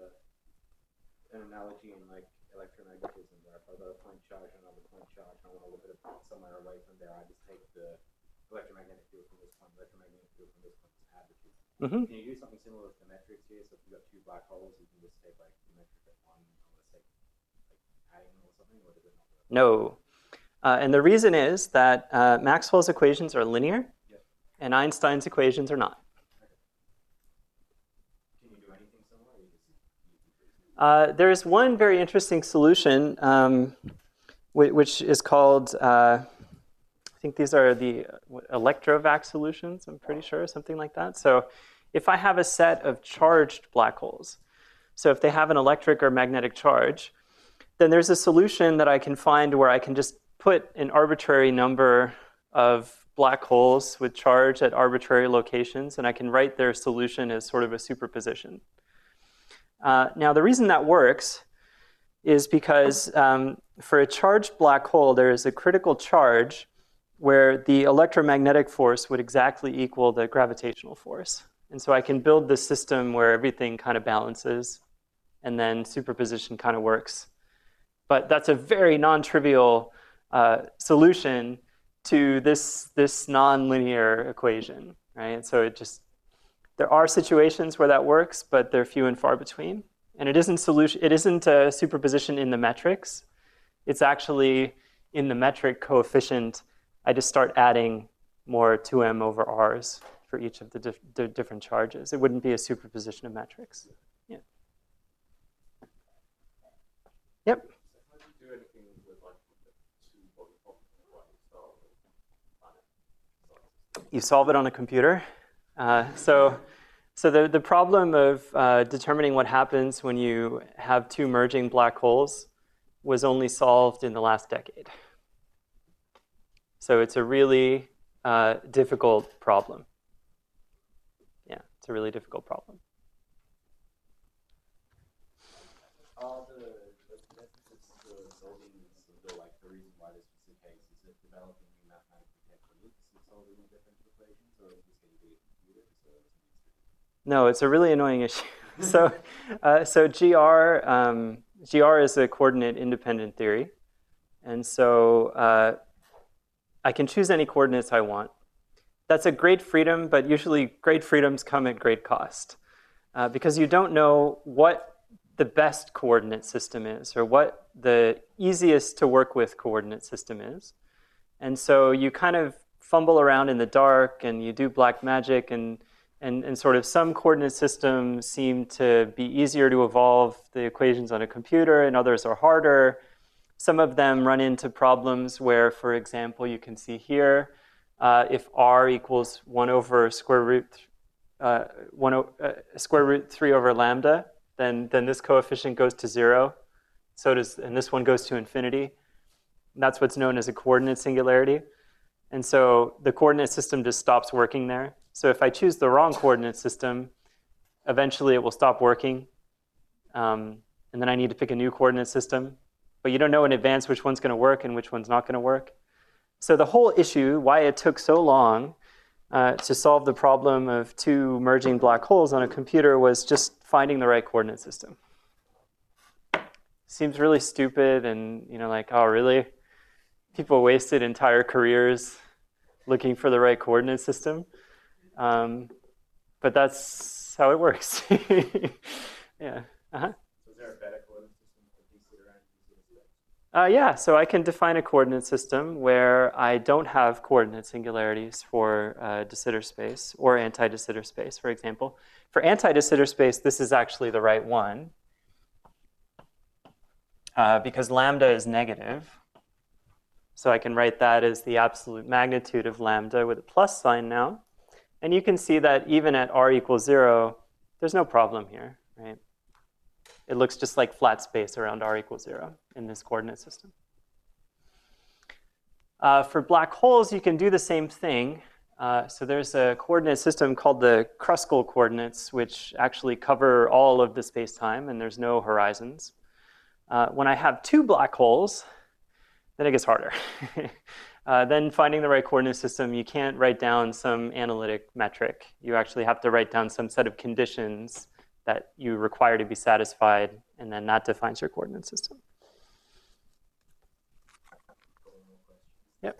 an analogy in like electromagnetism, where if I've got a point charge and another point charge, and I want to look at it somewhere away from there, I just take the electromagnetic field from this point, electromagnetic field from this point, just add the two. Mm-hmm. Can you do something similar with the metrics here? So if you've got two black holes, you can just take like the metric at one, and let's say like adding or something, or does it not work? No. Uh, and the reason is that uh, Maxwell's equations are linear, Yep. and Einstein's equations are not. Okay. Can you do anything similar? Or you just, Uh, there is one very interesting solution, um, wh which is called, uh, I think these are the electrovac solutions, I'm pretty sure, something like that. So if I have a set of charged black holes, so if they have an electric or magnetic charge, then there's a solution that I can find where I can just put an arbitrary number of black holes with charge at arbitrary locations, and I can write their solution as sort of a superposition. Uh, now, the reason that works is because um, for a charged black hole, there is a critical charge where the electromagnetic force would exactly equal the gravitational force. And so I can build this system where everything kind of balances, and then superposition kind of works. But that's a very non-trivial uh, solution to this, this non-linear equation, right? So it just, there are situations where that works, but they're few and far between. And it isn't solution, it isn't a superposition in the metrics. It's actually in the metric coefficient. I just start adding more two m over r's for each of the dif the different charges. It wouldn't be a superposition of metrics. Yeah. Yep. So how do you do anything with like the two body problem, like star planet? You solve it on a computer. Uh, so, so the, the problem of uh, determining what happens when you have two merging black holes was only solved in the last decade. So it's a really uh, difficult problem. Yeah, it's a really difficult problem. Are the, the methods for solving this, the, like, the reason why this was the case, is it developing new mathematical techniques for solving the differential equations, or is this going to be a computer? So no, it's a really annoying issue. so, uh, so G R, um, G R is a coordinate independent theory. And so uh, I can choose any coordinates I want. That's a great freedom, but usually great freedoms come at great cost. Uh, because you don't know what the best coordinate system is, or what the easiest to work with coordinate system is. And so you kind of fumble around in the dark, and you do black magic, and, and, and sort of some coordinate systems seem to be easier to evolve the equations on a computer, and others are harder. Some of them run into problems where, for example, you can see here, uh, if r equals one over square root, uh, one uh, square root three over lambda, then, then this coefficient goes to zero. So does, and this one goes to infinity. And that's what's known as a coordinate singularity. And so the coordinate system just stops working there. So if I choose the wrong coordinate system, eventually it will stop working. Um, and then I need to pick a new coordinate system. But you don't know in advance which one's going to work and which one's not going to work. So the whole issue, why it took so long uh, to solve the problem of two merging black holes on a computer, was just finding the right coordinate system. Seems really stupid, and you know, like, oh, really? People wasted entire careers looking for the right coordinate system. Um, but that's how it works. Yeah. Uh-huh. is there a better coordinate system for D C around D C space? Uh, yeah, so I can define a coordinate system where I don't have coordinate singularities for uh, de Sitter space or anti-de Sitter space, for example. For anti-de Sitter space, this is actually the right one uh, because lambda is negative. So I can write that as the absolute magnitude of lambda with a plus sign now. And you can see that even at r equals zero, there's no problem here, right? It looks just like flat space around r equals zero in this coordinate system. Uh, for black holes, you can do the same thing. Uh, so there's a coordinate system called the Kruskal coordinates, which actually cover all of the space-time, and there's no horizons. Uh, when I have two black holes, then it gets harder. uh, then finding the right coordinate system, you can't write down some analytic metric. You actually have to write down some set of conditions that you require to be satisfied, and then that defines your coordinate system. Yep.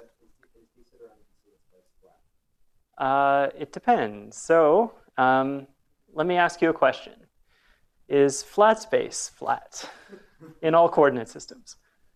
Uh, it depends. So um, let me ask you a question. Is flat space flat in all coordinate systems?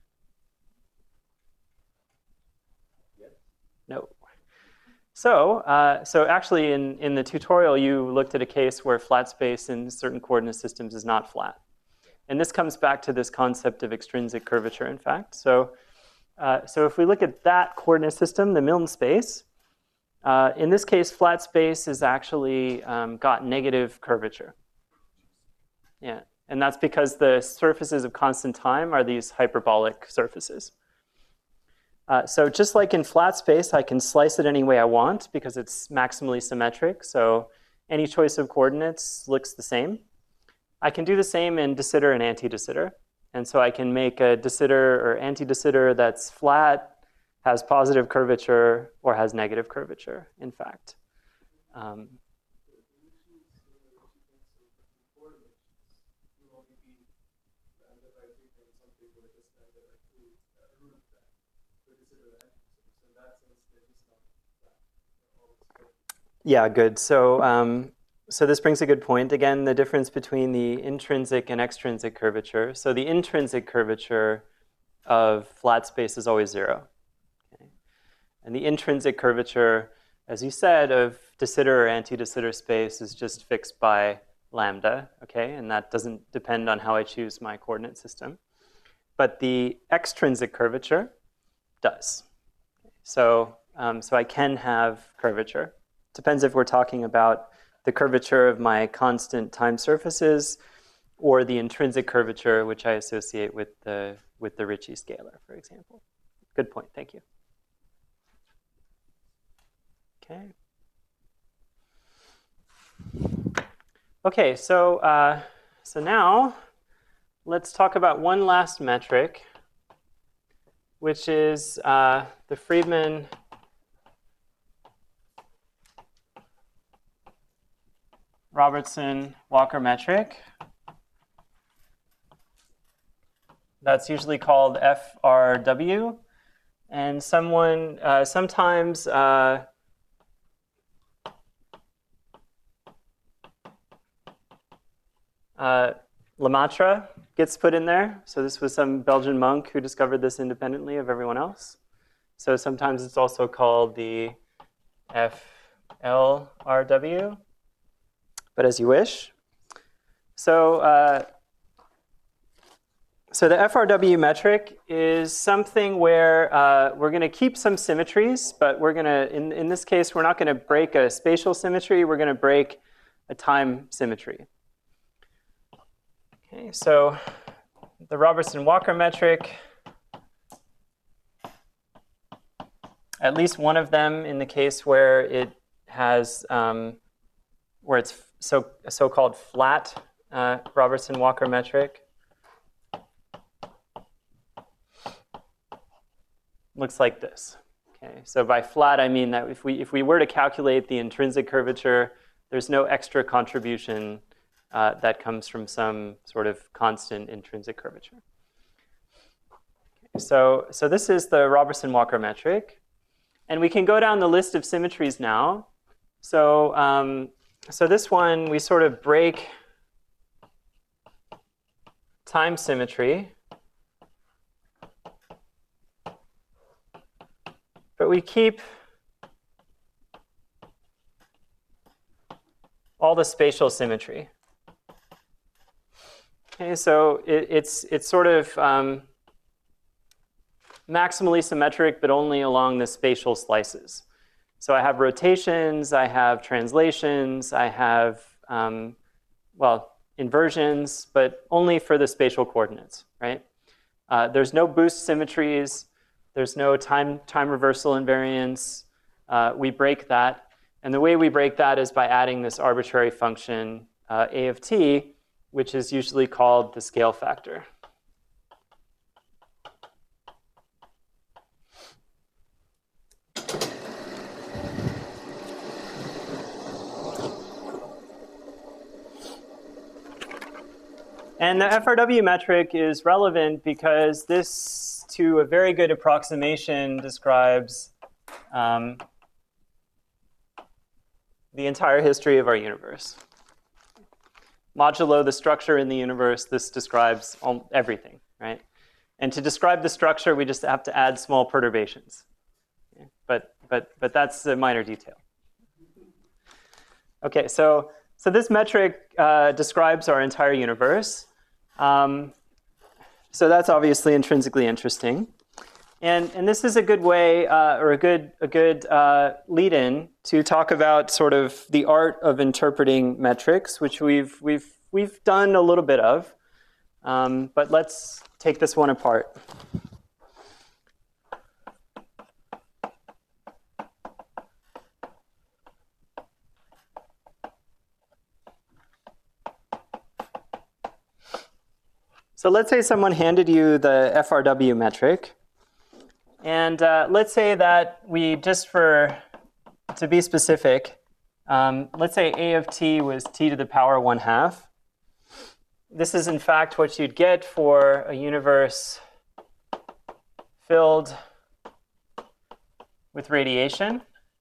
No. So, uh, so actually in, in the tutorial, you looked at a case where flat space in certain coordinate systems is not flat. And this comes back to this concept of extrinsic curvature, in fact. So, uh, so if we look at that coordinate system, the Milne space, uh, in this case, flat space has actually um, got negative curvature. Yeah, and that's because the surfaces of constant time are these hyperbolic surfaces. Uh, so just like in flat space, I can slice it any way I want because it's maximally symmetric. So any choice of coordinates looks the same. I can do the same in de Sitter and anti-de Sitter. And so I can make a de Sitter or anti-de Sitter that's flat, has positive curvature, or has negative curvature, in fact. Um, Yeah, good. So, um, so this brings a good point. Again, the difference between the intrinsic and extrinsic curvature. So the intrinsic curvature of flat space is always zero. Okay? And the intrinsic curvature, as you said, of de Sitter or anti-de Sitter space is just fixed by lambda, okay? And that doesn't depend on how I choose my coordinate system. but the extrinsic curvature does. So, um, so I can have curvature. Depends if we're talking about the curvature of my constant time surfaces or the intrinsic curvature, which I associate with the, with the Ricci scalar, for example. Good point, thank you. Okay. Okay, so, uh, so now let's talk about one last metric, which is uh, the Friedman Robertson Walker metric. That's usually called F R W. And someone, uh, sometimes uh, uh, Lemaitre gets put in there. So this was some Belgian monk who discovered this independently of everyone else. So sometimes it's also called the F L R W, but as you wish. So, uh, so the F R W metric is something where uh, we're going to keep some symmetries, but we're going to, in, in this case, we're not going to break a spatial symmetry. We're going to break a time symmetry. Okay, so the Robertson-Walker metric, at least one of them in the case where it has, um, where it's so, a so-called flat uh, Robertson-Walker metric. Looks like this. Okay, so by flat, I mean that if we, if we were to calculate the intrinsic curvature, there's no extra contribution uh, that comes from some sort of constant intrinsic curvature. Okay, so, so this is the Robertson-Walker metric. And we can go down the list of symmetries now. So, um, so this one, we sort of break time symmetry. But we keep all the spatial symmetry. Okay, so it, it's, it's sort of um, maximally symmetric, but only along the spatial slices. So I have rotations, I have translations, I have, um, well, inversions, but only for the spatial coordinates, right? Uh, there's no boost symmetries. There's no time, time reversal invariance. Uh, we break that. And the way we break that is by adding this arbitrary function, uh, A of t, which is usually called the scale factor. And the F R W metric is relevant because this, to a very good approximation, describes um, the entire history of our universe. Modulo the structure in the universe, this describes all, everything, right? And to describe the structure, we just have to add small perturbations. Okay? But, but, but that's a minor detail. Okay, so, so this metric uh, describes our entire universe. Um, so that's obviously intrinsically interesting. And, and this is a good way, uh, or a good, a good uh, lead-in to talk about sort of the art of interpreting metrics, which we've, we've, we've done a little bit of. Um, but let's take this one apart. So let's say someone handed you the F R W metric. And uh, let's say that we, just for, to be specific, um, let's say A of t was t to the power one half. This is in fact what you'd get for a universe filled with radiation.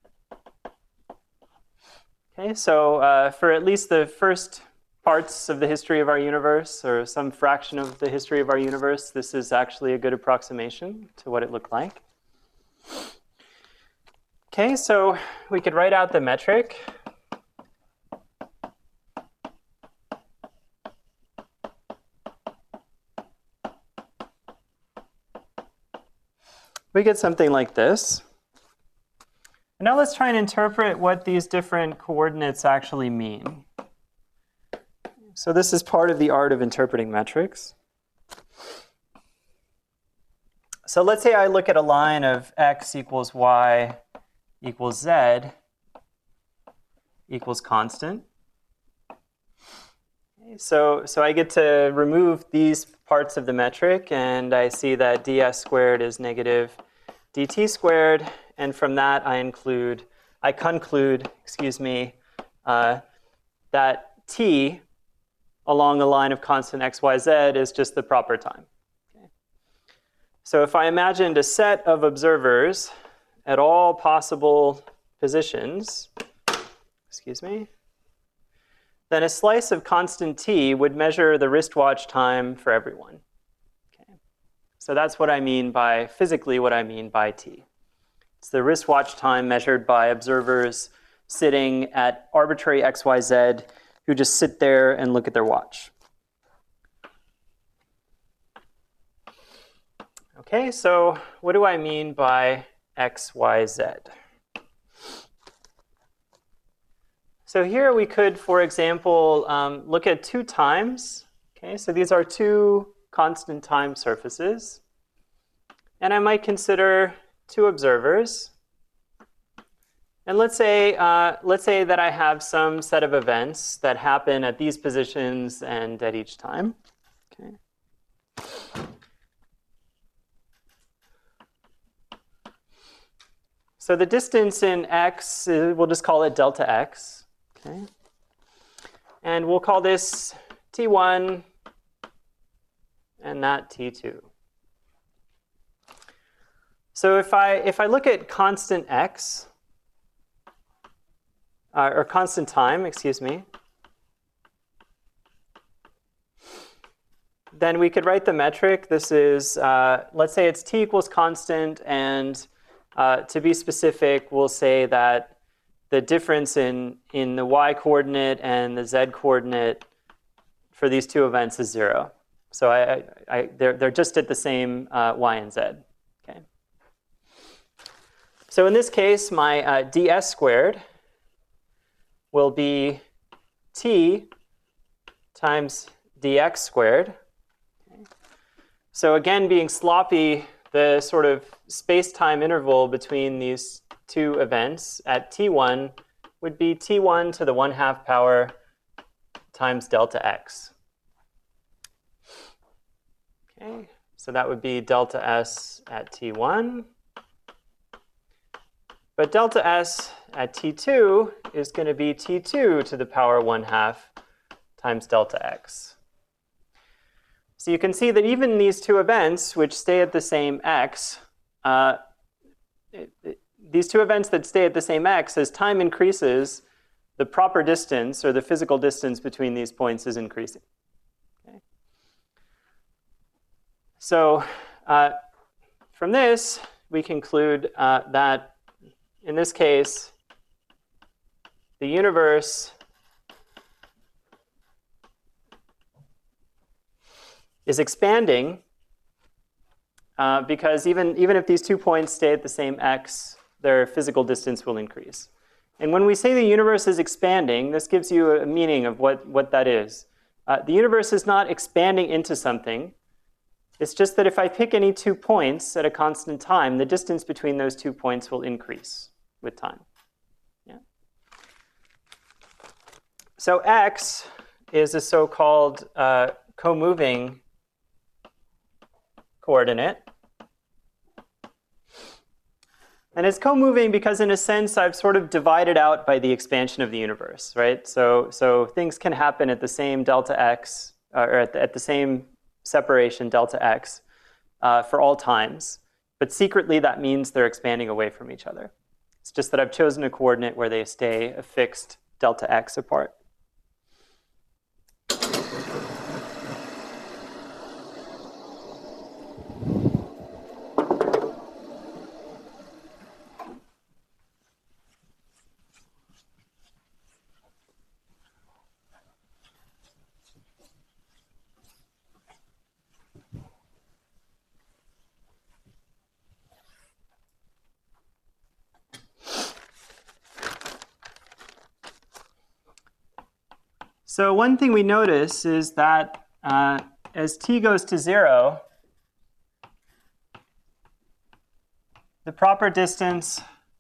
Okay, so uh, for at least the first parts of the history of our universe, or some fraction of the history of our universe, this is actually a good approximation to what it looked like. Okay, so we could write out the metric. we get something like this. And now let's try and interpret what these different coordinates actually mean. So this is part of the art of interpreting metrics. So let's say I look at a line of x equals y equals z equals constant. Okay, so, so I get to remove these parts of the metric, and I see that ds squared is negative dt squared, and from that I include, I conclude, excuse me, uh, that t along a line of constant x, y, z is just the proper time. Okay. So if I imagined a set of observers at all possible positions, excuse me, then a slice of constant t would measure the wristwatch time for everyone. Okay. So that's what I mean by, physically what I mean by t. It's the wristwatch time measured by observers sitting at arbitrary x, y, z, who just sit there and look at their watch. Okay, so what do I mean by x, y, z? So here we could, for example, um, look at two times. Okay, so these are two constant time surfaces. And I might consider two observers. And let's say, uh, let's say that I have some set of events that happen at these positions and at each time. Okay. So the distance in x, uh, we'll just call it delta x. Okay. And we'll call this t one and that t two. So if I, if I look at constant x, Uh, or constant time, excuse me, then we could write the metric. This is, uh, let's say it's t equals constant, and uh, to be specific, we'll say that the difference in, in the y coordinate and the z coordinate for these two events is zero. So I, I, I, they're, they're just at the same uh, y and z. Okay. So in this case, my uh, ds squared will be t times dx squared. Okay. So again, being sloppy, the sort of space-time interval between these two events at t one would be t one to the one half power times delta x. Okay, so that would be delta s at t one. But delta s at t two is going to be t two to the power one half times delta x. So you can see that even these two events, which stay at the same x, uh, it, it, these two events that stay at the same x, as time increases, the proper distance, or the physical distance between these points is increasing. Okay. So uh, from this, we conclude uh, that in this case, the universe is expanding uh, because even, even if these two points stay at the same x, their physical distance will increase. And when we say the universe is expanding, this gives you a meaning of what, what that is. Uh, the universe is not expanding into something. It's just that if I pick any two points at a constant time, the distance between those two points will increase with time. Yeah. So x is a so-called uh, co-moving coordinate. And it's co-moving because in a sense I've sort of divided out by the expansion of the universe, right? So, so things can happen at the same delta x, uh, or at the, at the same separation delta x uh, for all times. But secretly that means they're expanding away from each other. It's just that I've chosen a coordinate where they stay a fixed delta x apart. So one thing we notice is that uh, as t goes to zero, the proper distance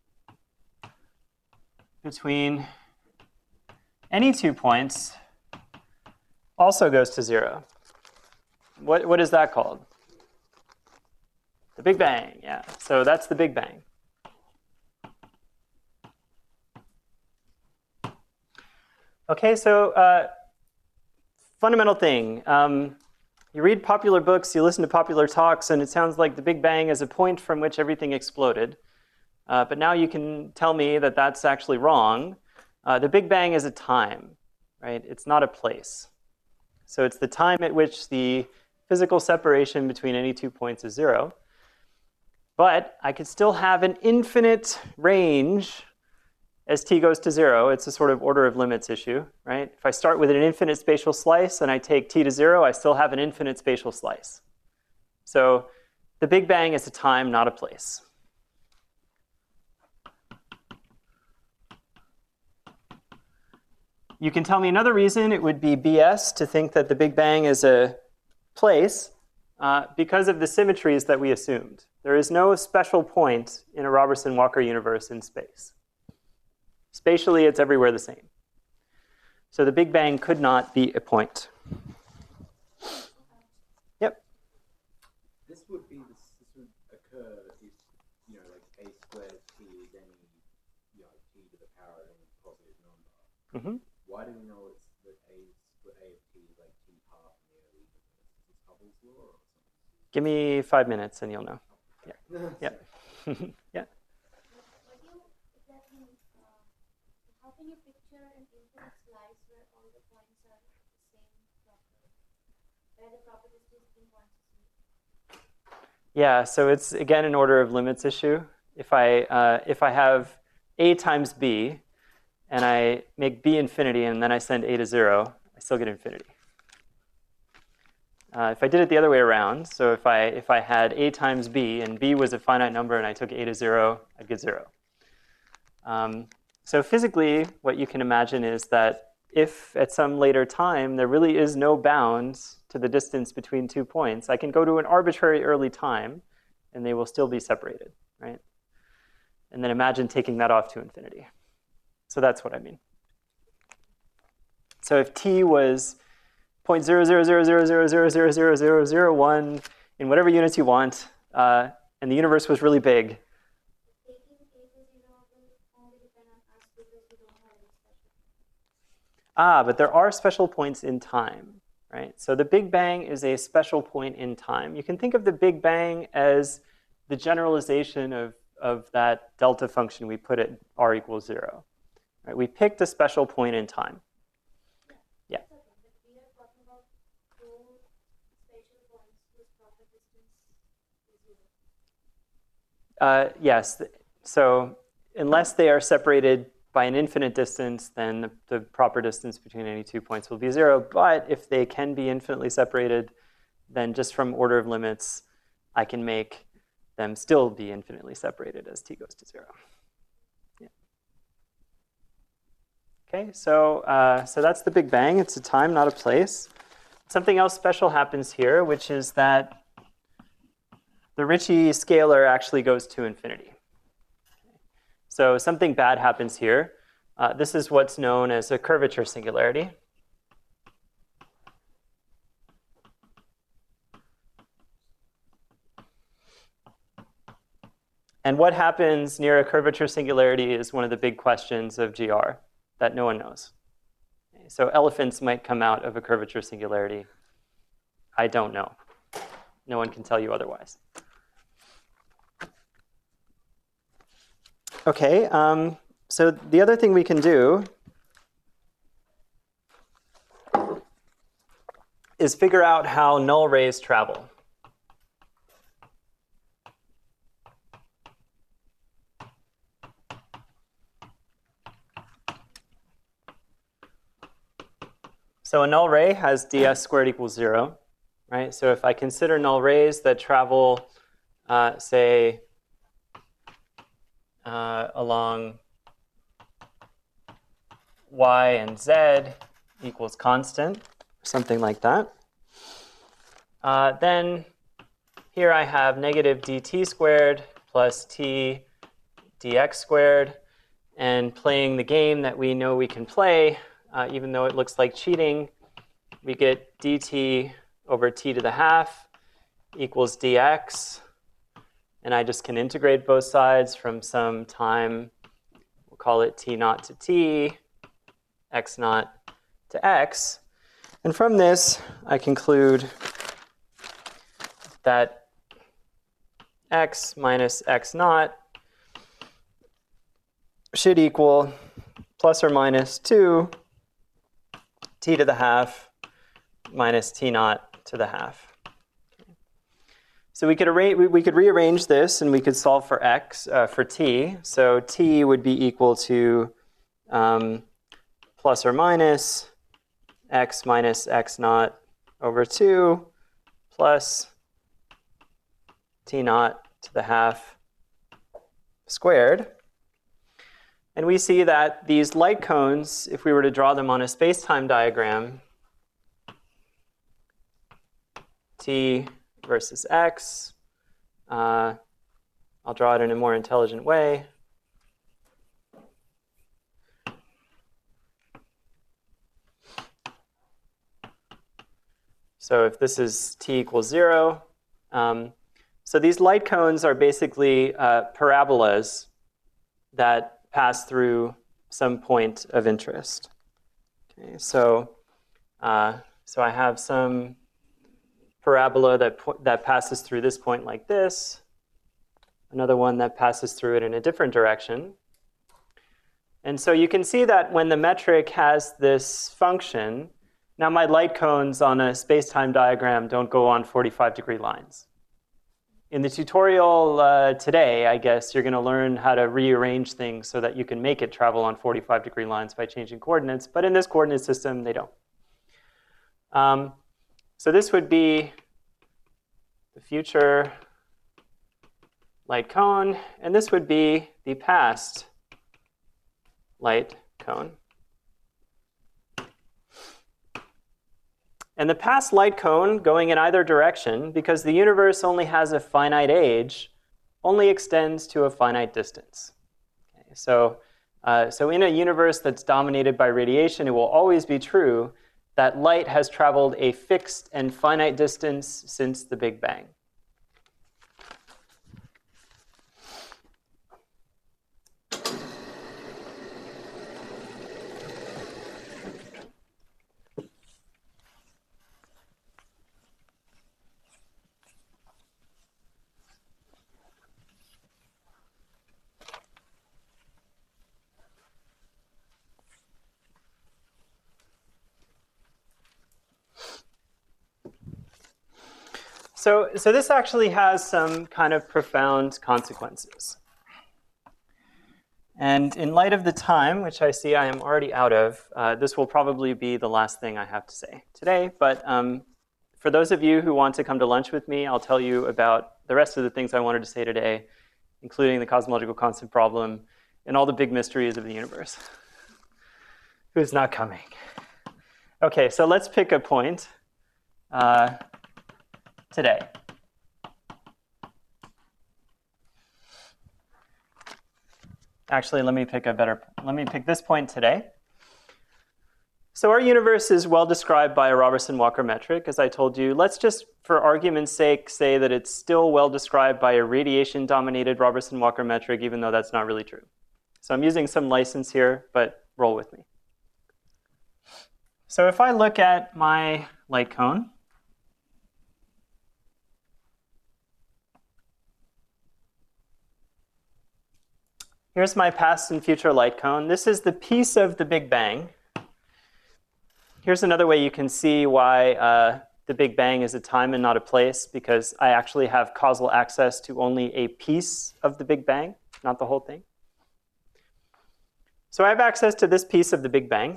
between any two points also goes to zero. What, what is that called? The Big Bang, yeah. So that's the Big Bang. Okay, so uh, fundamental thing. Um, you read popular books, you listen to popular talks, and it sounds like the Big Bang is a point from which everything exploded. Uh, but now you can tell me that that's actually wrong. Uh, the Big Bang is a time, right? It's not a place. So it's the time at which the physical separation between any two points is zero. But I could still have an infinite range as t goes to zero. It's a sort of order of limits issue, right? If I start with an infinite spatial slice and I take t to zero, I still have an infinite spatial slice. So the Big Bang is a time, not a place. You can tell me another reason it would be B S to think that the Big Bang is a place uh, because of the symmetries that we assumed. There is no special point in a Robertson-Walker universe in space. Spatially, it's everywhere the same. So the Big Bang could not be a point. Yep. This would be this, this would occur if, you know, like a squared t is any, you know, t to the power of any positive number. Mm-hmm. Why do we know it's that a split a of t is like t half in the early universe? Is this Hubble's law or something? Give me five minutes and you'll know. Yeah. Yeah. Yeah. What do you exactly, uh, how can you picture an infinite slice where all the points are the same proper, where the proper distance between points is zero? Yeah, so it's, again, an order of limits issue. If I, uh, if I have a times b, and I make b infinity, and then I send a to zero, I still get infinity. Uh, if I did it the other way around, so if I, if I had a times b, and b was a finite number, and I took a to zero, I'd get zero. Um, so physically, what you can imagine is that if at some later time there really is no bound to the distance between two points, I can go to an arbitrary early time, and they will still be separated, right? And then imagine taking that off to infinity. So that's what I mean. So if t was zero point zero zero zero zero zero zero zero zero zero zero one in whatever units you want, uh, and the universe was really big, Taking a to zero will only depend on us because we don't have any special. ah, but there are special points in time, right? So the Big Bang is a special point in time. You can think of the Big Bang as the generalization of, of that delta function we put at r equals zero. Right? We picked a special point in time. Yeah. It's okay, but we are talking about two spatial points whose proper distance is zero. Uh, yes. So unless they are separated by an infinite distance, then the, the proper distance between any two points will be zero. But if they can be infinitely separated, then just from order of limits, I can make them still be infinitely separated as t goes to zero. Yeah. Okay, so, uh, so that's the Big Bang. It's a time, not a place. Something else special happens here, which is that the Ricci scalar actually goes to infinity. So something bad happens here. Uh, this is what's known as a curvature singularity. And what happens near a curvature singularity is one of the big questions of G R that no one knows. So elephants might come out of a curvature singularity. I don't know. No one can tell you otherwise. Okay, um, so the other thing we can do is figure out how null rays travel. So a null ray has ds squared equals zero, right? So if I consider null rays that travel, uh, say, uh, along y and z equals constant, something like that. Uh, then here I have negative dt squared plus t dx squared. And playing the game that we know we can play, uh, even though it looks like cheating, we get dt over t to the half equals dx. And I just can integrate both sides from some time, we'll call it t naught to t, x naught to x. And from this, I conclude that x minus x naught should equal plus or minus two t to the half minus t naught to the half. So we could arrange, we could rearrange this, and we could solve for x, uh, for t. So t would be equal to um, plus or minus x minus x naught over two plus t naught to the half squared. And we see that these light cones, if we were to draw them on a space-time diagram, t versus x, uh, I'll draw it in a more intelligent way. So if this is t equals zero, um, so these light cones are basically uh, parabolas that pass through some point of interest. Okay, so uh, so I have some parabola that that passes through this point like this, another one that passes through it in a different direction. And so you can see that when the metric has this function, now my light cones on a space-time diagram don't go on forty-five degree lines. In the tutorial uh, today, I guess, you're going to learn how to rearrange things so that you can make it travel on forty-five degree lines by changing coordinates. But in this coordinate system, they don't. Um, so this would be the future light cone, and this would be the past light cone. And the past light cone, going in either direction, because the universe only has a finite age, only extends to a finite distance. Okay, so, uh, so in a universe that's dominated by radiation, it will always be true that light has traveled a fixed and finite distance since the Big Bang. So, so this actually has some kind of profound consequences. And in light of the time, which I see I am already out of, uh, this will probably be the last thing I have to say today. But um, for those of you who want to come to lunch with me, I'll tell you about the rest of the things I wanted to say today, including the cosmological constant problem and all the big mysteries of the universe. Who's not coming? Okay, so let's pick a point. Uh, today. Actually, let me pick a better, let me pick this point today. So our universe is well described by a Robertson-Walker metric, as I told you. Let's just, for argument's sake, say that it's still well described by a radiation-dominated Robertson-Walker metric, even though that's not really true. So I'm using some license here, but roll with me. So if I look at my light cone, here's my past and future light cone. This is the piece of the Big Bang. Here's another way you can see why uh, the Big Bang is a time and not a place, because I actually have causal access to only a piece of the Big Bang, not the whole thing. So I have access to this piece of the Big Bang.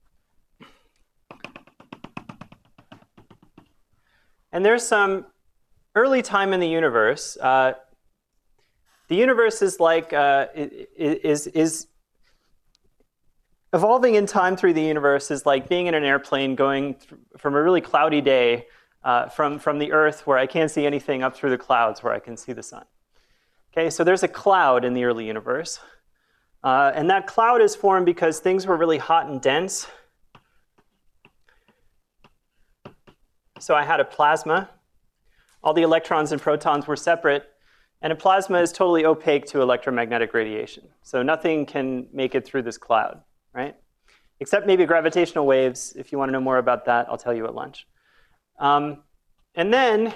And there's some early time in the universe. Uh, The universe is like uh, is is evolving in time through the universe is like being in an airplane going th- from a really cloudy day uh, from, from the Earth where I can't see anything up through the clouds where I can see the sun. Okay, so there's a cloud in the early universe. Uh, and that cloud is formed because things were really hot and dense. So I had a plasma. All the electrons and protons were separate. And a plasma is totally opaque to electromagnetic radiation. So nothing can make it through this cloud, right? Except maybe gravitational waves. If you want to know more about that, I'll tell you at lunch. Um, and then,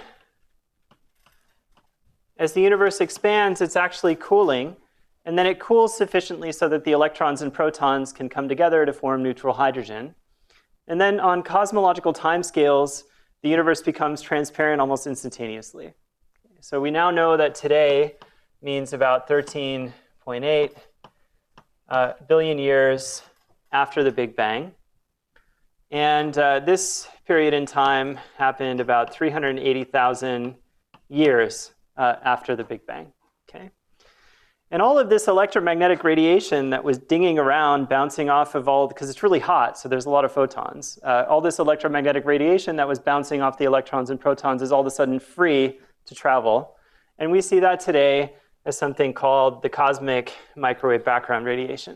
as the universe expands, it's actually cooling. And then it cools sufficiently so that the electrons and protons can come together to form neutral hydrogen. And then on cosmological timescales, the universe becomes transparent almost instantaneously. So we now know that today means about thirteen point eight uh, billion years after the Big Bang. And uh, this period in time happened about three hundred eighty thousand years uh, after the Big Bang. Okay? And all of this electromagnetic radiation that was dinging around, bouncing off of all, because it's really hot, so there's a lot of photons. Uh, all this electromagnetic radiation that was bouncing off the electrons and protons is all of a sudden free to travel. And we see that today as something called the cosmic microwave background radiation.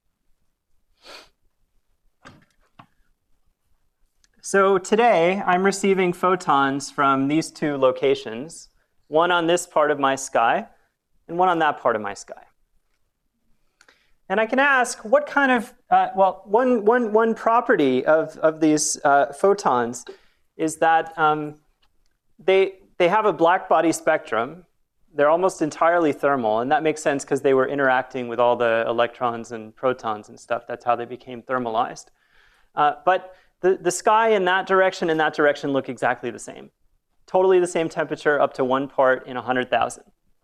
So today, I'm receiving photons from these two locations, one on this part of my sky and one on that part of my sky. And I can ask, what kind of, uh, well, one, one, one property of, of these uh, photons is that um, they, they have a black body spectrum. They're almost entirely thermal, and that makes sense because they were interacting with all the electrons and protons and stuff. That's how they became thermalized. Uh, but the, the sky in that direction and that direction look exactly the same. Totally the same temperature, up to one part in one hundred thousand.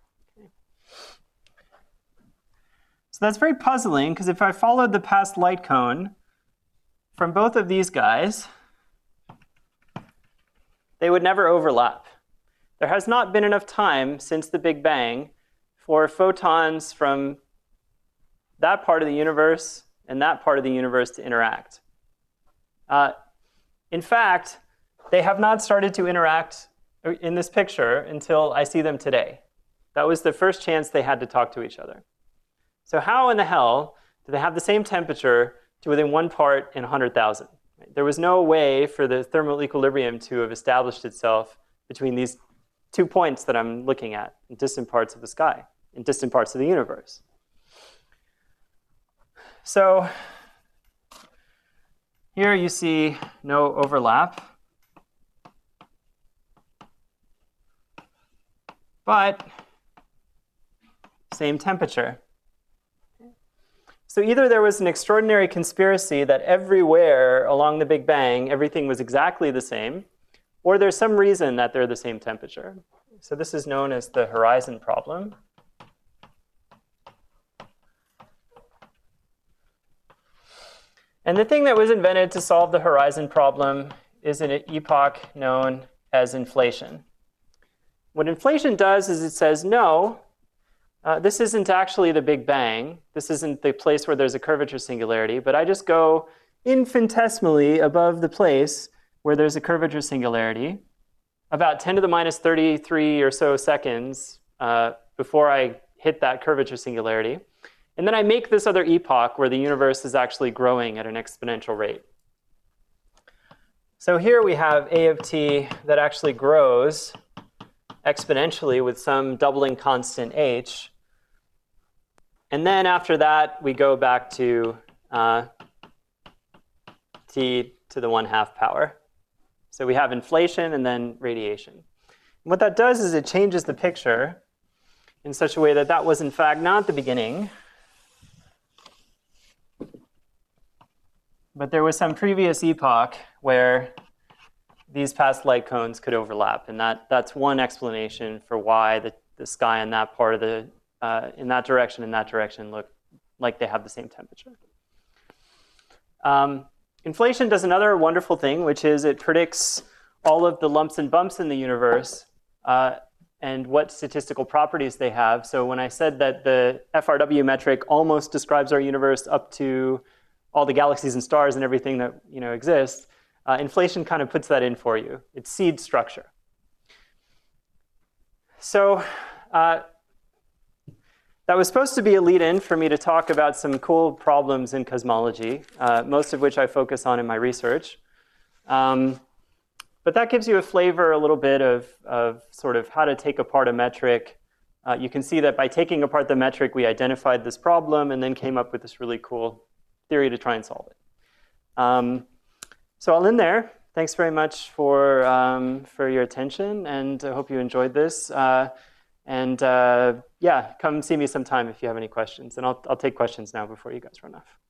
So that's very puzzling, because if I followed the past light cone from both of these guys, they would never overlap. There has not been enough time since the Big Bang for photons from that part of the universe and that part of the universe to interact. Uh, in fact, they have not started to interact in this picture until I see them today. That was the first chance they had to talk to each other. So how in the hell do they have the same temperature to within one part in one hundred thousand? There was no way for the thermal equilibrium to have established itself between these two points that I'm looking at in distant parts of the sky, in distant parts of the universe. So here you see no overlap. But same temperature. So either there was an extraordinary conspiracy that everywhere along the Big Bang, everything was exactly the same, or there's some reason that they're the same temperature. So this is known as the horizon problem. And the thing that was invented to solve the horizon problem is an epoch known as inflation. What inflation does is it says, no, uh, this isn't actually the Big Bang. This isn't the place where there's a curvature singularity, but I just go infinitesimally above the place where there's a curvature singularity, about ten to the minus thirty-three or so seconds uh, before I hit that curvature singularity. And then I make this other epoch where the universe is actually growing at an exponential rate. So here we have A of t that actually grows exponentially with some doubling constant h. And then after that, we go back to uh, t to the one half power. So we have inflation and then radiation. And what that does is it changes the picture in such a way that that was in fact not the beginning, but there was some previous epoch where these past light cones could overlap. And that, that's one explanation for why the, the sky in that part of the, uh, in that direction and that direction look like they have the same temperature. Um, inflation does another wonderful thing, which is it predicts all of the lumps and bumps in the universe uh, and what statistical properties they have. So when I said that the F R W metric almost describes our universe up to all the galaxies and stars and everything that you know exists. Uh, inflation kind of puts that in for you. It's seed structure. So uh, that was supposed to be a lead-in for me to talk about some cool problems in cosmology, uh, most of which I focus on in my research. Um, but that gives you a flavor a little bit of, of sort of how to take apart a metric. Uh, you can see that by taking apart the metric, we identified this problem and then came up with this really cool theory to try and solve it. Um, so I'll end there. Thanks very much for, um, for your attention, and I hope you enjoyed this. Uh, and uh, yeah, come see me sometime if you have any questions. And I'll, I'll take questions now before you guys run off.